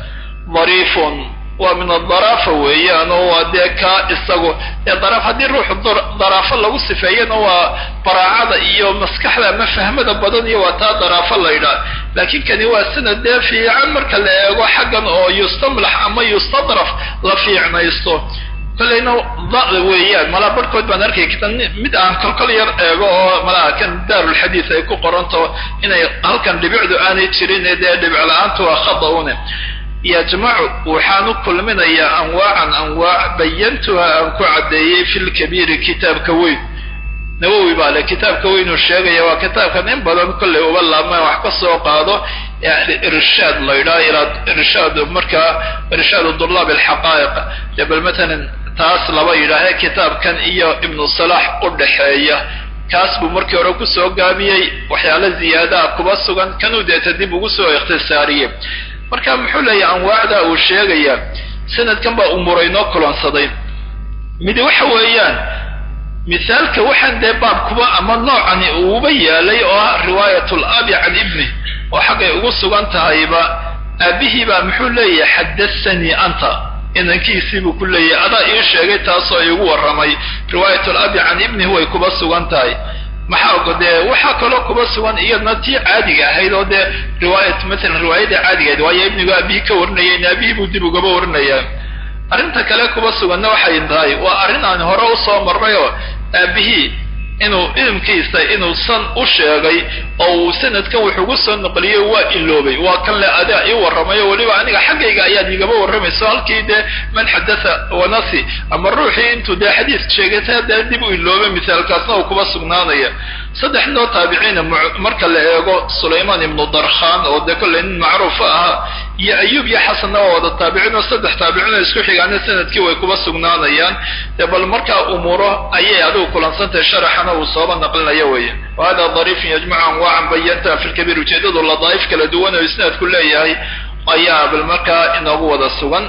ظريف ومن الظرافة وهي أنه ديكا استغو الظرافة هذه الروح الظرافة الله وصفيا هو براعة إيو مسكح لا ما فهم ده بدن يواتا ظرافة الله لكن كان هو السند ده في عمر كلا حقا أو يستملح أما يستظرف لفيعنا يستو كلنا ضاء ويان ملا بركود بنركي كتن مد عن كل كل ير ملا كان دار الحديث يكون قرنته إن هل كان دبعده أنا تشرين ده دبع الآن وخضعونه يجمع وحان كل من هي أنواع أنواع بينتها أنكو عدي في الكبير كتاب كوين نووي بالك كتاب كوين الشيخ وكتاب كان بدن كل والله ما وحقصه قاضه يعني إرشاد الله إلى إرشاد مركا إرشاد الطلاب الحقائق جبل مثلا تاس لبا إلى كتاب كان إياه ابن الصلاح قد حياه كاسب مركا وركو سو قابيي وحيال زيادة كبسوغان كانوا دي تدب وسو اختصارية مركا محولي أنواع دا والشيخ سند كان با أمورينو كلان صدين مدي وحويان مثال كوحن دي باب كبا أما النوع عن أوبيا لي رواية الأب عن ابنه وحقا يقصوا أنت هايبا أبيه با محولي حدثني أنت إنك يسيب كل أدا إيش أجيت أصلا يقول رمي رواية الأب عن ابنه هو يكبسوا أنت هاي محاوك ده وحكى له كبسوا أن إيه نتي عادية هيدا ده رواية مثلا رواية عادية رواية ابنه أبيه كورنيا أبيه بديبه كبورنيا أرنت كلا كبسوا أنه حينتهاي وأرنا أن هراء صامر ريو أبيه إنه إلم كيستا إنه صن أشياغي أو سنة كان وحقوصا نقلية وإلوبي وكان لا أداء ورمي وليبا أنك حقيقة أياد يقبا ورمي سؤال كيدا من حدث ونسي أما الروحي انتو دا حديث شيغتها دا ديبو إلوبي مثال كاسنا وكبا سقنانيا صدح نو تابعين مركا لأيغو سليمان بن الدرخان أو دا كل معروفة يا أيوب يا حسن وهذا التابعين وصدح تابعين يسكوحي عن سنة كي ويكبا سقنانيا يبال مركا أموره أي أدو كلان سنة شرحنا وصابا نقلنا يويا وهذا ظريف يجمع أنواعا بينتها في الكبير وجدد واللطائف كالدوان ويسناد كل أيهاي أيها بالمركة إنه وضع السوان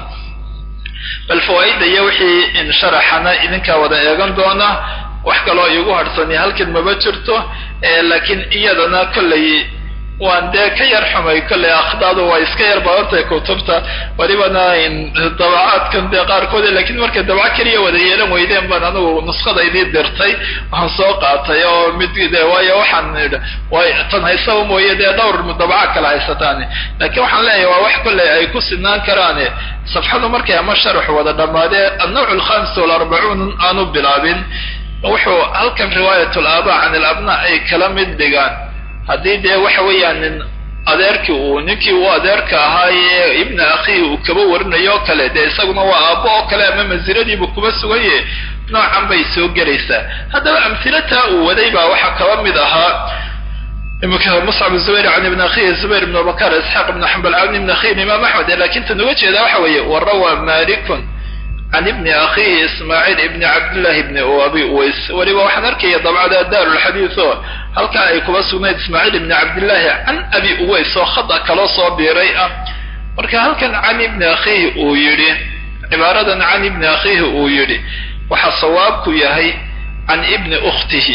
بالفوائد يوحي إن شرحنا إذن كوضع يغن دونا وحكا الله يقول هرساني هل كن مبجرته لكن إيادنا كل وان ده كيرحمي كل أخداده ويسكير بارته كتبته ولبنا إن الطبعات كان ده قار كودي لكن مركز الطبعات كريه وديالا ويدين بنا نسخة دي درتي وحنسوقاتي يو مد ده ويا وحن وتنهيسهم ويا ده دور من الطبعات كلا هيستاني لكن وحن لا يوح كل يكوس النان كراني صفحة مركز ما شرح وده لما ده النوع الخامس والأربعون آنو بلابين وحو هل كان رواية الآباء عن الأبناء أي كلام الدقان هذه ده وحوي عن أدرك ونكي وأدرك هاي ابن أخي وكبور نيوكله ده يسقون وأبوه كلام من الزردي بكبس ويه نوعا بيسوق جريسة هذا أمثلتها وديبا وحكوا مدها مصعب الزبير عن ابن أخيه الزبير بن بكر إسحاق بن حنبل عن ابن أخيه الإمام أحمد لكن تنوجه ذا وحوي وروى مالك عن ابن أخيه إسماعيل ابن عبد الله بن أبي أويس ولو حنركي طبعا دار الحديث هل كان يكون سميت إسماعيل ابن عبد الله عن أبي أويس وخطأ كلاصة بريئة ولكن هل كان عن ابن أخيه أويري عبارة عن ابن أخيه أويري وحصوابك يهي عن ابن أخته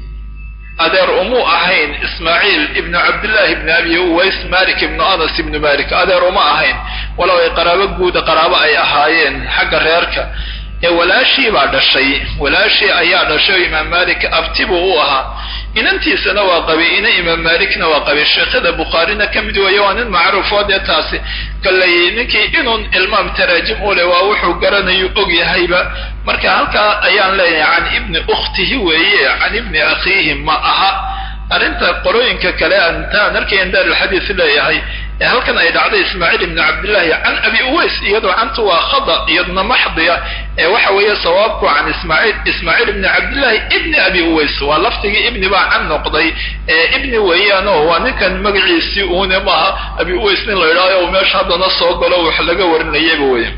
أدر أمو أهين إسماعيل ابن عبد الله ابن أبي أويس مالك ابن أنس ابن مالك أدر أمو أهين ولو قرابة قود قرابة أي أهايين حق الريارك ولا شيء بعد الشيء ولا شيء أياد الشيء إمام مالك أبتبه إن أنتي سنوى قبي إن إمام مالك نوى قبي الشيخ هذا بخارينا كم ديوان معروف ودي تاسي كاللينكي إنون المام تراجم أولي ووحو قرن يؤغي هيبا مركا هلكا أيان لي عن ابن أخته وهي عن ابن أخيه ما أها أنت قروينك كلا أنت نركي إن دار الحديث لا يهي هل كان يدعى إسماعيل بن عبد الله عن أبي أويس يدعو عنه وخضأ يدنا محضية وحوية صوابك عن إسماعيل إسماعيل بن عبد الله ابن أبي أويس ولفتي ابن بقى عن نقضي ابن ويانه وانكن مقعي سيئون معها أبي أويس من الغراية وما شهد نص وقالوا وحلقة ورنية بويا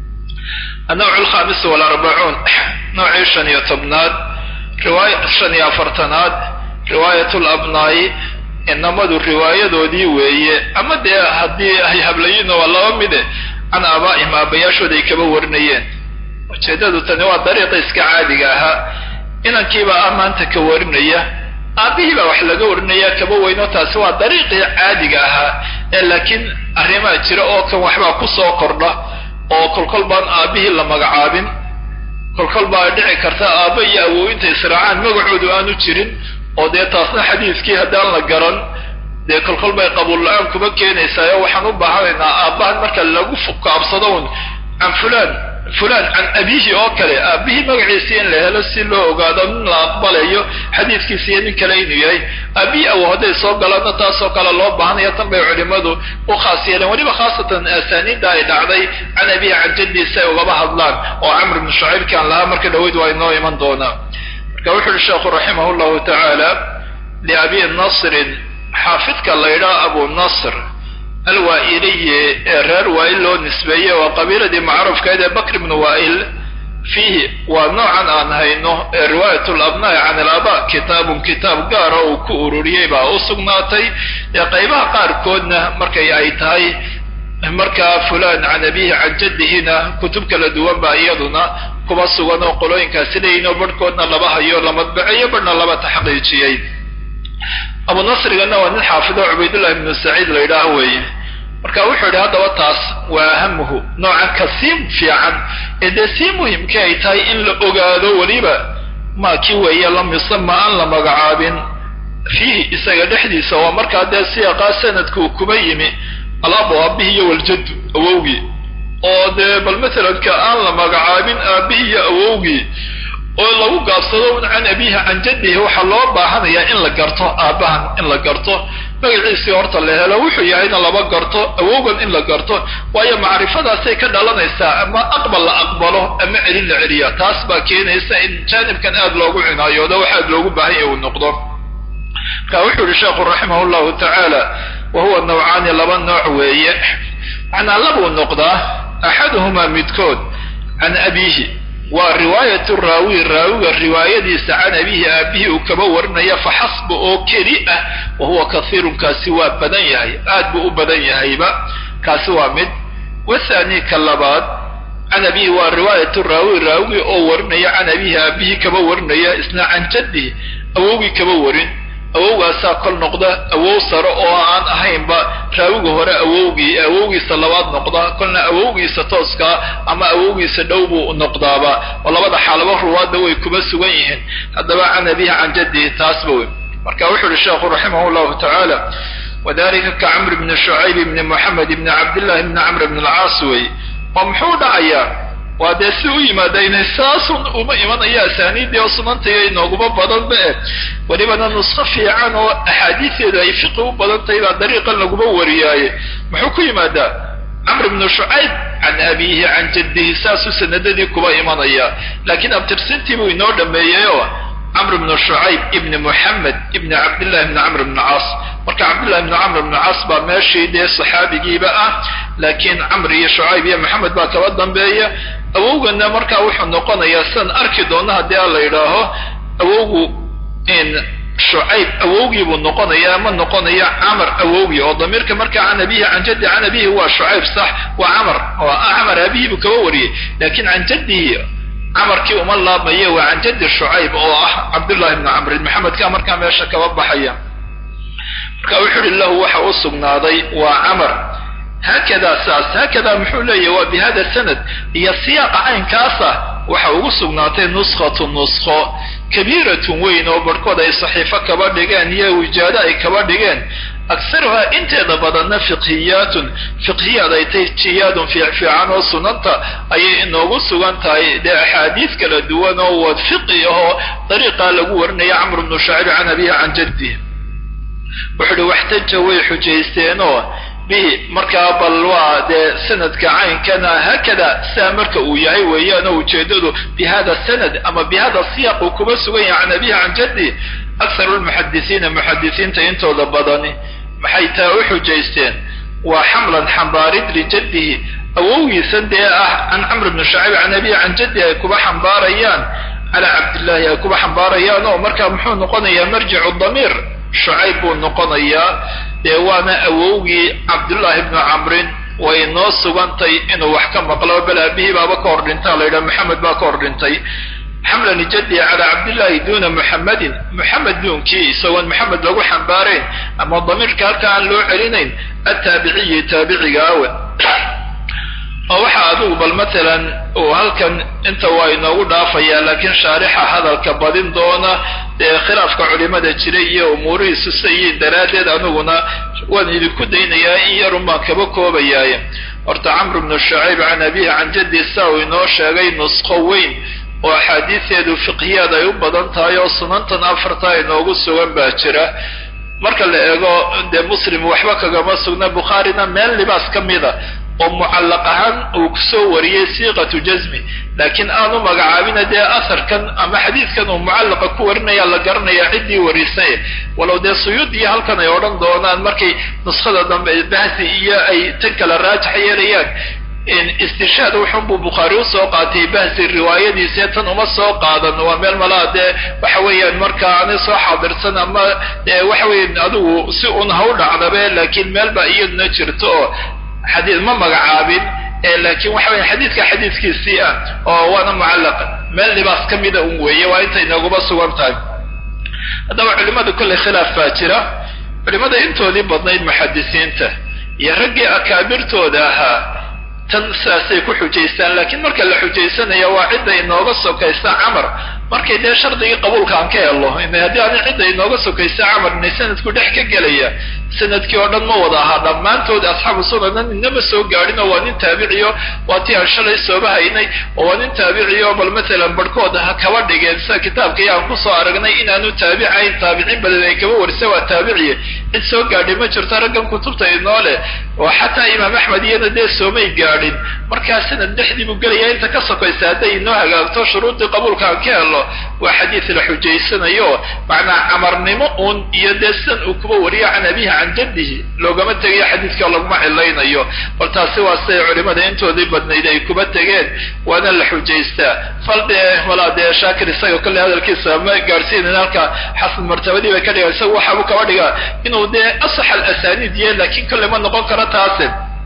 النوع الخامس والأربعون نوع شنية ابناد رواية شنية فرتناد رواية الأبناء إنما ذو الرواية ذو دي وهي أما دي هدي هي هبليين والله مده عن آبائهم أبياشو دي كبورنيين وشيدادو تنوى طريقة إسكا عادقاها إنا كيبا أما أنت كورنية أبيه با وحلقا ورنية كبوينو تاسوا طريقة عادقاها لكن أريما جرى أو كان وحبا قصة قرنا أو كل كلبان أبيه لما قعابين كل كلبان دعي كرتا أبي أو إنت إسراعان مقعود وآنو جرين oo dee taasna xadiiskii haddaan la garan dee kolkol bay qabuul la-aan kuma keenaysaa waxaan u baahanaynaa aabbahan marka lagu fukaabsado un can fulaan fulaan can abiihi oo kale aabbihii magaciisa in la helo si loo ogaado nin la aqbalayo xadiiskiisa iyo nin kale inuu yahay aabihi aw hadday soo galanna taasoo kale loo baahanaya tan bay culimadu u khaas yeeleen weliba khaasatan asaaniidda ay dhacday can abihi can jaddiisa ay ugaba hadlaan oo camr ibnu shucaybkaan lahaa marka dhaweyd waa inoo iman doonaa كوحر الشيخ رحمه الله تعالى لأبي النصر حافظك الله إلى أبو النصر الوائلي رر وائل نسبية وقبيلة دي معروف كذا بكر بن وائل فيه ونوعا عن هينه رواية الأبناء عن الآباء كتاب كتاب قارا وكوروريبا أصغناتي يقيبها قار كون مركي أيتاي مركا فلان عن أبيه عن جده كتب كلا دوان بأيضنا كما سوانا وقلوين كاسلين وبركونا لبها يور لمدبعي برنا لبها تحقيقيين أبو نصر قلنا وأن الحافظ عبيد الله بن السعيد الإلهوي مركا وحر هذا وطاس وأهمه نوعا كسيم في عن إذا سيمهم كايتاي إن لأقادوا وليبا ما كيوي لم يسمى أن لما قعاب فيه إساق الحديث ومركا دا سيقا سندكو كبيمي الأب وأبيه والجد أووغي oo de bal mesela ka aan la magacaabin aabihi awowgi oo lagu gaabsado can abihi can jaddihi waxa loo baahanayaa in la garto aabahan in la garto magaciisa horta la helo wuxuu yahay in laba garto awowgan in la garto waayo macrifadaas ay ka dhalanaysaa ama aqbal la aqbalo ama celin la celiya taas baa keenaysa in janibkan aad loogu cinaayo waxa loogu baahan yahay uu noqdo ka wuxuu sheekhu rahimahullahu ta'ala wa huwa naw'an laba nooc weeye ana labu noqda أحدهما متكود عن أبيه ورواية الراوي الراوي الرواية عن أبيه أبيه وكبورنا فحسب أو كريئة وهو كثير كسوى بدنيه أدب بدنيه كسوى مد والثاني كاللباد عن أبيه ورواية الراوي الراوي أو ورنا عن أبيه أبيه كبورنا إثناء عن جده أووي كبورن أووغا ساقل نقضة أوو سر أو عن أهين با راوغ هراء أووغي أووغي صلوات نقضة كلنا أووغي ستوسكا أما أووغي سدوبو نقضة با والله بدا حالبه رواد دوي كبس ويهن هذا با عن أبيه عن جده تاسبوي مركا وحر الشيخ رحمه الله تعالى وذلك كعمر بن شعيب بن محمد بن عبد الله بن عمرو بن العاصوي ومحود عيا ودسوي ما دين الساس وما إيمان أي أسانيد يوصلن تيجي نوجب بدل بقى ولبنا نصفي عنه أحاديث ذا يفقه بدل تيجي طريقا نوجب ورياي محكي ماذا عمرو بن شعيب عن أبيه عن جده ساس سنددي كبا إيمان أي لكن أبترسنتي بينور لما يجوا camr bnu shucayb ibni muxamed ibni cabdillahi bni camr bni caas marka cabdillahi bni camr bni caas baa meeshii dee saxaabigiiba ah laakiin camr iyo shucayb iyo maxamed baa kaba dambeeya awowgana markaa wuxuu noqonayaa sidan arki doona haddii a la yidhaaho awowgu in shucayb awowgii buu noqonayaa ama noqonaya camar awowgii oo damiirka markaa can abihi can jaddi can abihi waa shucayb sax waa camar oo camar aabihii buu kaba wariyey laakiin can jaddihi camarkii uma laabmaye waa can jaddi shucayb oo ah cabdullahi bni camrin maxamedka markaa meesha kaba baxaya marka wuxuu uhi lahu waxa u sugnaaday waa camar haakadaa saas haakadaa muxuu leeyahy waa bi hada sanad iyo siyaaqa caynkaasa waxa ugu sugnaatay nuskhatu nuskho kabiiratun weyn oo barhkood ay saxiifo kaba dhigeen iyo wijaado ay kaba dhigeen akharuhaa inteeda badanna fiqhiyaatun fiqhiyaad ay tahay jiyaadun fiifiican oo sunanta ayay inoogu sugan tahay dee axaadiis kala duwan oo wad fiqi ahoo dariiqaa lagu warinaya camr bnu shacib can abihi can jaddi wuxuu uhi waxtaja way xujaysteenoo bihi markaa bal waa dee sanadka caynkana haakada saa marka uu yahay weeyaanoo ujeedadu bi hada sanad ama bi hada siyaq uu kuma sugan yahay can abihi can jaddi akharu lmuxadisiina muxadisiinta intooda badani maxay taa u xujaysteen waa xamlan xambaarid lijaddihi awowgiisan dee ah can camr bni shacib can abihi can jaddi ay kuba xambaarayaan calaa cabdillahi ay kuba xambaarayaan oo markaa muxuu noqonayaa marjicu damiir shucayb buu noqonayaa dee waana awowgii cabdullaahi bnu camrin way noo sugantay inuu wax ka maqlo bal aabihii baaba ka hor dhintaa la yidhaha maxamed baa ka hor dhintay xamlan jaddi calaa cabdillahi duuna muxamedin muxamed duunkii isagoon maxamed lagu xambaarayn ama damiirka halka aan loo celinayn attaabiciyi taabiciga awe oo waxa adigu bal matalan uu halkan inta waa inoogu dhaafayaa laakiin shaarixa hadalka badin doona dee khilaafka culimada jiray iyo umuurihiisu sayiin daraaddeed aniguna waan idinku daynayaa in yarun baan kaba koobayaaye horta camr bnu shucayb can abihi can jaddi saa uu inoo sheegay nuskho weyn oo axaadiisteedu fiqhiyaad ay u badan tahay oo sunantan afarta inoogu sugan baa jira marka la eego dee muslim waxba kagama sugna bukhaarina meel libaas ka mida oo mucallaq ahaan uu kusoo wariyey siiqatu jasmi laakiin aanu magacaabina dee asarkan ama xadiidkan uu mucallaqa ku warinaya la garanaya ciddii warisay walow dee suyuud iyo halkan ay odhan doonaan markay nuskhada dambe bahsi iyo ay tan kala raajax yeelayaan istishaad wuxun buu bukhaari usoo qaatay bahsi riwaayadiisa tan uma soo qaadan waa meel malaa dee waxa weeyaan markaa aanay soo xaadirsan ama dee waxa weyan adigu si un ha u dhacdabe laakiin meel baa iyaduna jirto oo xadiid ma magacaabin laakiin waxa weya xadiidka xadiidkiisii ah oo waana mucallaqa meel libaas ka mida un weeye waa intay nooguba sugan tahay haddaba culimada kolley khilaaf baa jira culimada intoodii badnayd muxadisiinta iyo raggii akaabirtooda ahaa tan sidaasay ku xujaystaan laakiin marka la xujaysanaya waa cidda inooga sokaysa camar markay dee shardigii qabuulka aan ka helo haddii aani cidda inooga sokaysa camar inay sanadku dhex ka gelaya sanadkii oo dhan ma wada ahaa dhammaantood asxaabu sunanan inama soo gaadhin oo waa nin taabiciyo waa tii aan shalay sooba haynay oo waa nin taabiciyo bal matalan barhkood ha kaba dhigeen sida kitaabka iyo aan kusoo aragnay inaanu taabicayn taabiciin badan ay kaba warisa waa taabiciye cid soo gaadhay ma jirto raggan kutubta inoo leh oo xataa imaam axmed iyana dee soomay gaadhin markaa sanad dhexdii buu gelaya inta ka sokaysa hadday inoo hagaagto shuruudii qabuulka aan ka helo waa xadiid la xujaysanayo macnaa camarnimo un iyo dee sidan uu kuba wariyo can abihi can jaddihi loogama tegayo xadiidka laguma cilaynayo bal taasi waa siday culimada intoodii badnayd ay kuba tegeen waana la xujaystaa fal dee walaa dee shaakir isaga kolley hadalkiisa ma gaadhsiinin halka xasan martabadii bay ka dhigaan isaga waxaabuu kaba dhigaa inuu dee asax alasaniid yahe laakiin kolley ma noqon karo taasi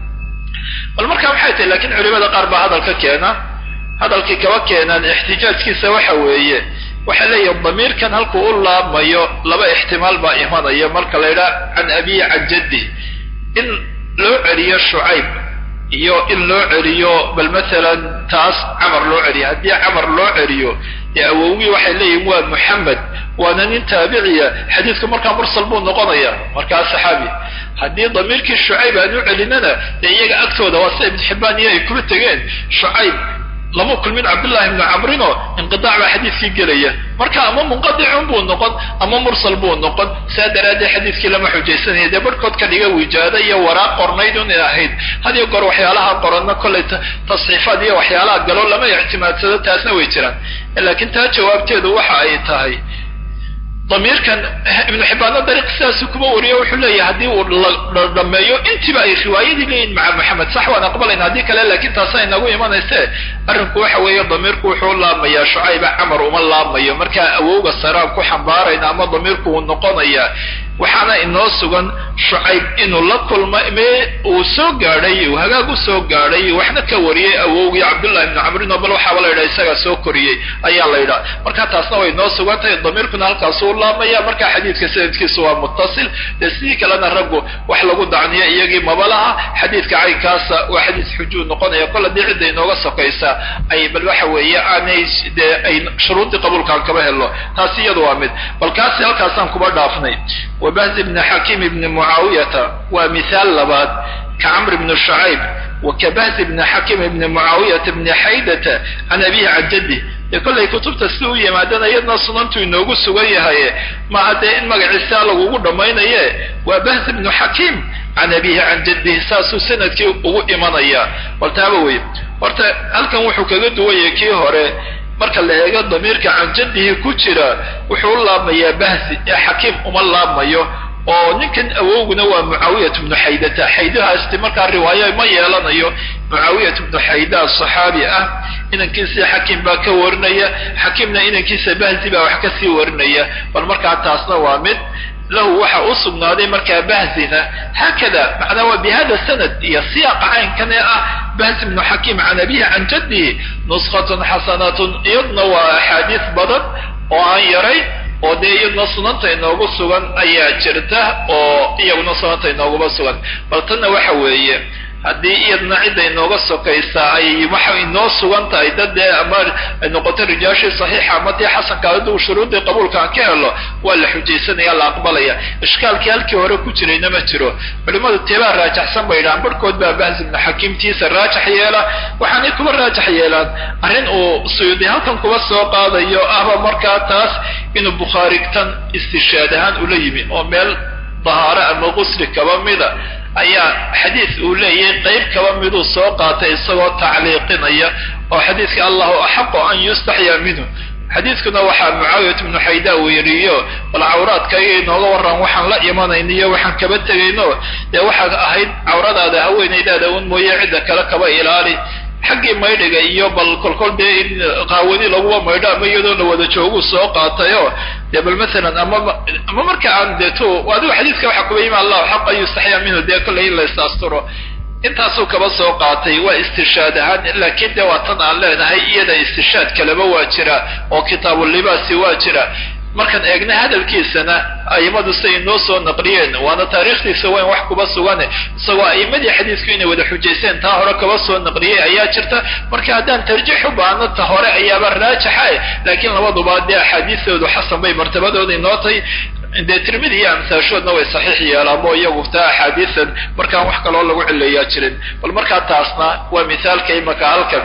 bal markaa maxay tahay laakiin culimada qaar baa hadalka keena hadalkii kaba keenaan ixtijaajkiisa waxa weeye waxaa leeyahay damiirkan halkuu u laabmayo laba ixtimaal baa imanaya marka la yidhaha can abihi can jaddi in loo celiyo shucayb iyo in loo celiyo bal matalan taas camar loo celiyo haddii camar loo celiyo dee awowgii waxay leeyihin waa muxamed waana nin taabiciya xadiidku markaa mursal buu noqonaya markaa saxaabi haddii damiirkii shucayb aan u celinana dee iyaga agtooda waa sida ibn xibbaan iyo ay kuba tegeen shucayb lama kulmin cabdullahi ibnu camrino inqidaac baa xadiidkii gelaya marka ama munqadicun buu noqon ama mursal buu noqon saa daraaddeed xadiidkii lama xujaysanaya dee barhkood ka dhiga wijaado iyo waraaq qornayd un ay ahayd hadiyo goor waxyaalaha qoranna kollay tasxiifaad iyo waxyaalaha galo lama ictimaadsado taasna way jiraan laakiin taa jawaabteedu waxa ay tahay damiirkan ibnu xibbaanna dariiq sidaasuu kuma wariyo wuxuu leeyahay haddii uu la dhameeyo intiiba ay riwaayadii leeyihin maca maxamed sax waan aqbalayna haddii kale laakiin taasa inagu imanayse arrinku waxa weeye damiirku wuxuu laamayaa shucayba camar uma laamayo markaa awowga saraan ku xambaarayna ama damiirku uu noqonaya waxaana inoo sugan shucayb inuu la kulma mee uu soo gaadhay uu hagaag u soo gaadhay waxna ka wariyey awowgii cabdullahi ibnu camrin oo bal waxaaba la yidhaha isagaa soo koriyey ayaa la yidhaha marka taasna way inoo sugan tahay damiirkuna halkaasuu laamaya marka xadiidka sanadkiisu waa muttasil dee sidii kalena raggu wax lagu dacniyo iyagii maba laha xadiidka caynkaasa waa xadiis xujuu noqonaya kol haddii cidda inooga sokaysa ay bal waxa weeye aanay dee ay shuruudii qabuulkaan kaba helo taasi iyadu waa mid bal kaasi halkaasaan kuba dhaafnay وبهز بن حكيم بن معاوية ومثال لباد كعمر بن شعيب وكبهز بن حكيم بن معاوية بن حيدة عن أبيه عن جده يقول لي كتب تسلوية ما دانا يدنا صننتو إنه سوية هاي ما هذا إن مقع السالة وقود ما ينيه وبهز بن حكيم عن أبيه عن جده ساسو سنة كي إيمان إياه والتابوي ورتا هل كان وحو كقد ويكي هوري marka la eego damiirka can jaddihi ku jira wuxuu laabmayaa bahsi ee xakiim uma laabmayo oo ninkan awowguna waa mucaawiyat ibnu xaydata xaydahaasti markaa riwaayo ma yeelanayo mucaawiyat ibnu xayda saxaabi ah inankiisa xakiim baa ka warinaya xakiimna inankiisa bahsi baa wax ka sii warinaya bal markaa taasna waa mid له وحا أصبنا مركا بهزنا هكذا معناه بهذا السند هي سياق عين كان بهز بن حكيم عن أبيه عن جده نسخة حسنة يضنا وحديث بدر وعن يري ودي يضنا صنطة إنه سوان أي جرته ويضنا صنطة إنه سوان بلتنا وحوية haddii iyadna cidda inooga sokaysa ay waxa inoo sugan tahay dad amar noqoto rijaashii saxiixa ama tii xasanka adu shuruudii qabuulka ka helo waa la xujaysanaya la aqbalaya ishkaalkii halkii hore ku jirayna ma jiro culimadu teebaa raajaxsan bay yidhahaan barhkood baa bahz ibnu xakiimtiisa raajax yeela waxaanay kuba raajax yeelaan arrin uu suyuudi halkan kuba soo qaadayo ahba markaa taas inuu bukhaarigtan istishaad ahaan ula yimi oo meel dahaaro ama qusli kaba mida ayaa xadiis uu leeyahay qayb kaba miduu soo qaatay isagoo tacliiqinaya oo xadiiska allahu axaqu an yustaxyaa minhu xadiiskuna waxaa mucaawiyat ibnu xayda uu yidhiyo bal cawraadka iyo inooga warran waxaan la imanayniyo waxaan kaba tegayno dee waxaad ahayd cawradaada haweenaydaada un mooye cidda kale kaba ilaali xaggii maydhiga iyo bal kolkol dee in qaawani laguba maydho ama iyadoo la wada joogu soo qaatayo dee bal maalan ama ama marka aan deeto adigu xadiiska waxaa kuba yimi allahu xaqa yustaxyaa minhu dee kollay in la istaasturo intaasuu kaba soo qaatay waa istishaad ahaan laakiin dee waa tan aan leenahay iyada istishaad kaleba waa jira oo kitaabulibaasi waa jira markaan eegna hadalkiisana aimadu siday inoo soo naqliyeen waana taariikhdiisa wayn wax kuba sugane isagoo aimadii xadiisku inay wada xujayseen taa hore kaba soo naqliyey ayaa jirta marka haddaan tarjiix u baahno ta hore ayaaba raajaxa laakiin labaduba dee axaadiistoodu xasan bay martabadooda inoo tahay dee tirmidi iyo amsaashoodna way saxiix yeelaamo iyagu taa axaadiisan markaan wax kaloo lagu cileeyaa jirin bal markaa taasna waa misaalka imaka halkan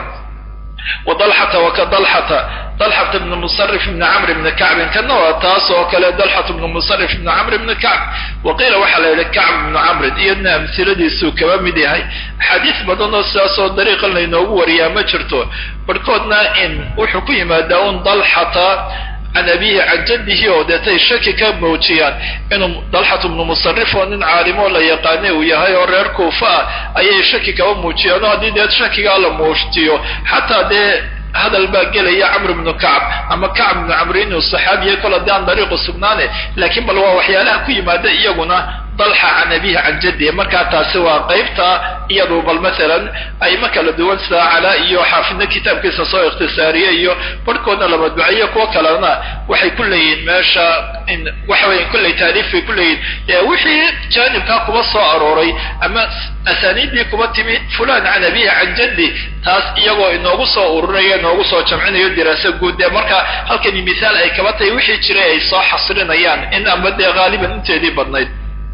وضلحة وكضلحة طلحة بن مصرف بن عمرو بن كعب كان تاس وكلا طلحة بن مصرف بن عمرو بن كعب وقيل وحل إلى كعب بن عمرو إيدنا أمثلة دي سوء كمامدي هاي حديث بدن الساسة والطريقة اللي نوور يا مجرته بركودنا إن وحكي ما داون ضلحة عن أبيه عن جده وداتي الشك كاب موتيان إنه طلحة بن مصرف وإن عالمه لا يقانيه ويهاي ورير كوفا أي شك كاب موتيان وهذه ديت شك قال موشتيو حتى دي هذا الباقي لي عمرو بن كعب أما كعب بن عمرين والصحابي يقول دان طريق السبناني لكن بل هو وحيالها كي ما دا إيقنا طلحة عن أبيه عن جده مكاتا سوى قيبتا إيضو بل مثلا أي مكا لدوان سا على إيو حافظنا كتاب كيسا سوى اختصارية إيو بركونا لما دعية كوكالنا وحي كلين ماشا إن وحوين كل تاريخ في كلين وحي جانب كاكو بصا أروري أما أسانيد دي كبتمي فلان عن أبيه عن جده تاس إيغو إنو غصو أروري إنو غصو جمعين يو دراسة قود مركا هل كان مثال أي كبتي وحي جري أي صاح حصرين أيان إن أمد غالبا انت دي بدنايد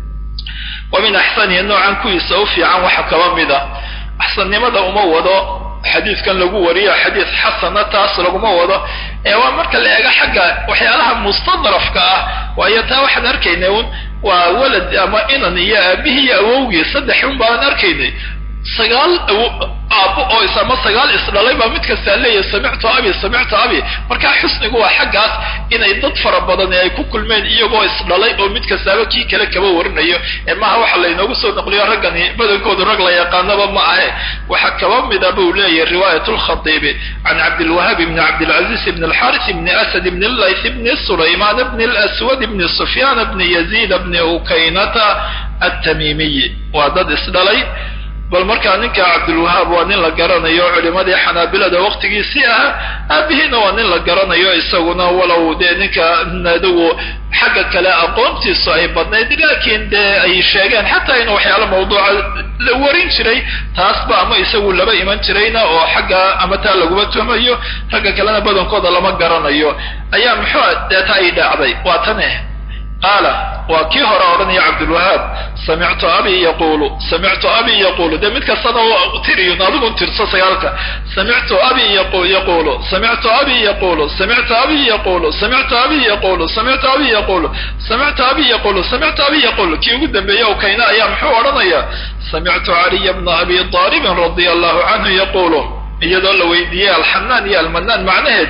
ومن أحسنه أنه عن كوي سوفي عن وحكوان بدا أحسن لماذا أموضا حديث كان لقو وريا حديث حسنة تأصل أموضا إيوه مركا لأيها حقا وحيالها مستضرف كأه وأيتها واحد أركينيون وولد أما إنني يا به يا أووي صدحون بان أركيني sagaal aabo oo isama sagaal isdhalay baa mid kasta leeyahay samictu abi samictu abi marka xusnigu waa xaggaas inay dad fara badan ay ku kulmeen iyagoo isdhalay oo mid kastaba kii kale kaba warinayo ee maaha waxa la inoogu soo naqliyo raggani badankoodu rag la yaqaanaba ma ahe waxa kaba mid ah buu leeyahay riwaayatul khatiib can Abdul Wahhab ibn Abdul Aziz ibn al-Harith ibn Asad ibn al-Layth ibn Sulayman ibn al-Aswad ibn Sufyan ibn Yazid ibn Ukaynata at-Tamimi wa dad isdhalay bal markaa ninka Abdul Wahhab waa nin la garanayo culimadii Xanaabilada waqtigiisii ah aabihina waa nin la garanayo isaguna walow de ninka nadawo xagga kale aqoontiisu ay badnayd laakiin de ay sheegeen xataa in waxyaalo mawduuca la warin jiray taasba ama isagu laba iman jirayna oo xagga ama taa lagu tuhmayo ragga kalena badankooda lama garanayo ayaa muxuu deeta ay dhacday waa tane قال وكي هرا يا عبد الوهاب سمعت أبي يقول سمعت أبي يقول ده مثل صدى تري ناظم ترصى سيارك سمعت أبي يقول يقول سمعت أبي يقول سمعت أبي يقول سمعت أبي يقول سمعت أبي يقول سمعت أبي يقول سمعت أبي يقول كي قدام بيا وكينا أيام حوارنا يا سمعت علي بن أبي طالب رضي الله عنه يقول يدل ويدي الحنان يا المنان معناه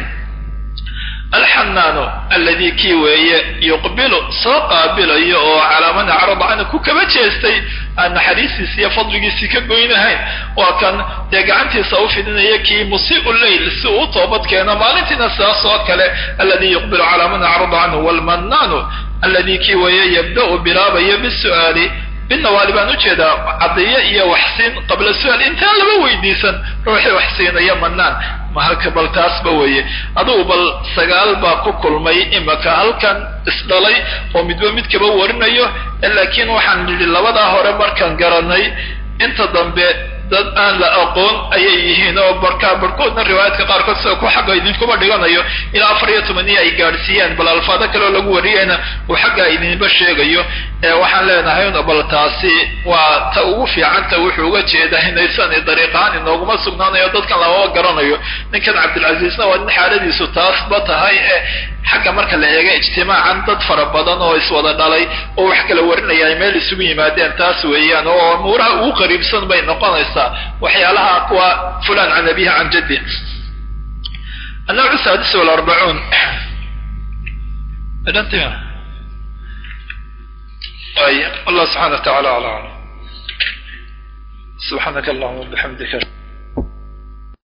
الحنان الذي كيوي يقبل سقابل يو على من عرض عنه كما جيستي أن حديثي سي فضلي سي كغوينهين وكان دغانتي سوفدين يكي مسيء الليل سوء توبت كان مالتنا ساسو كله الذي يقبل على من عرض عنه والمنان الذي كيوي يبدأ بلاب بالسؤال بالنوالب أن أجد عضية إيا وحسين قبل السؤال انت لما ويديسا روحي وحسين يا منان ما هلك بل تاسبوي أدو بل سقال باكو كل مي إما كهلكن إسدالي ومدوى مدكبا ورنيو إلا كين وحن للوضع هورمار كان قراني انت ضمبي dad aan la aqoon ayay yihiin oo barka barkoodna riwaayadka qaar kood soo ku xagga idinku ba dhiganayo ilaa afar iyo toban ay gaarsiiyeen bal alfaada kale lagu wariyayna oo xagga idinba sheegayo ee waxaan leenahay in bal taasi waa ta ugu fiican ta wuxuu uga jeedaa inaysan dariiqaan inooguma sugnaanayo dadkan la wada garanayo ninkan Abdul Azizna waa xaaladiisu taas ba tahay ee xagga marka la eego ijtimaacan dad fara badan oo iswada dhalay oo wax kala warinaya meel isugu yimaadeen taas weeyaan oo muuraha ugu qariibsan bay noqonaysaa وحيالها أقوى فلان عن أبيها عن جده. النوع السادس والأربعون أدنتها أي الله سبحانه وتعالى على سبحانك اللهم وبحمدك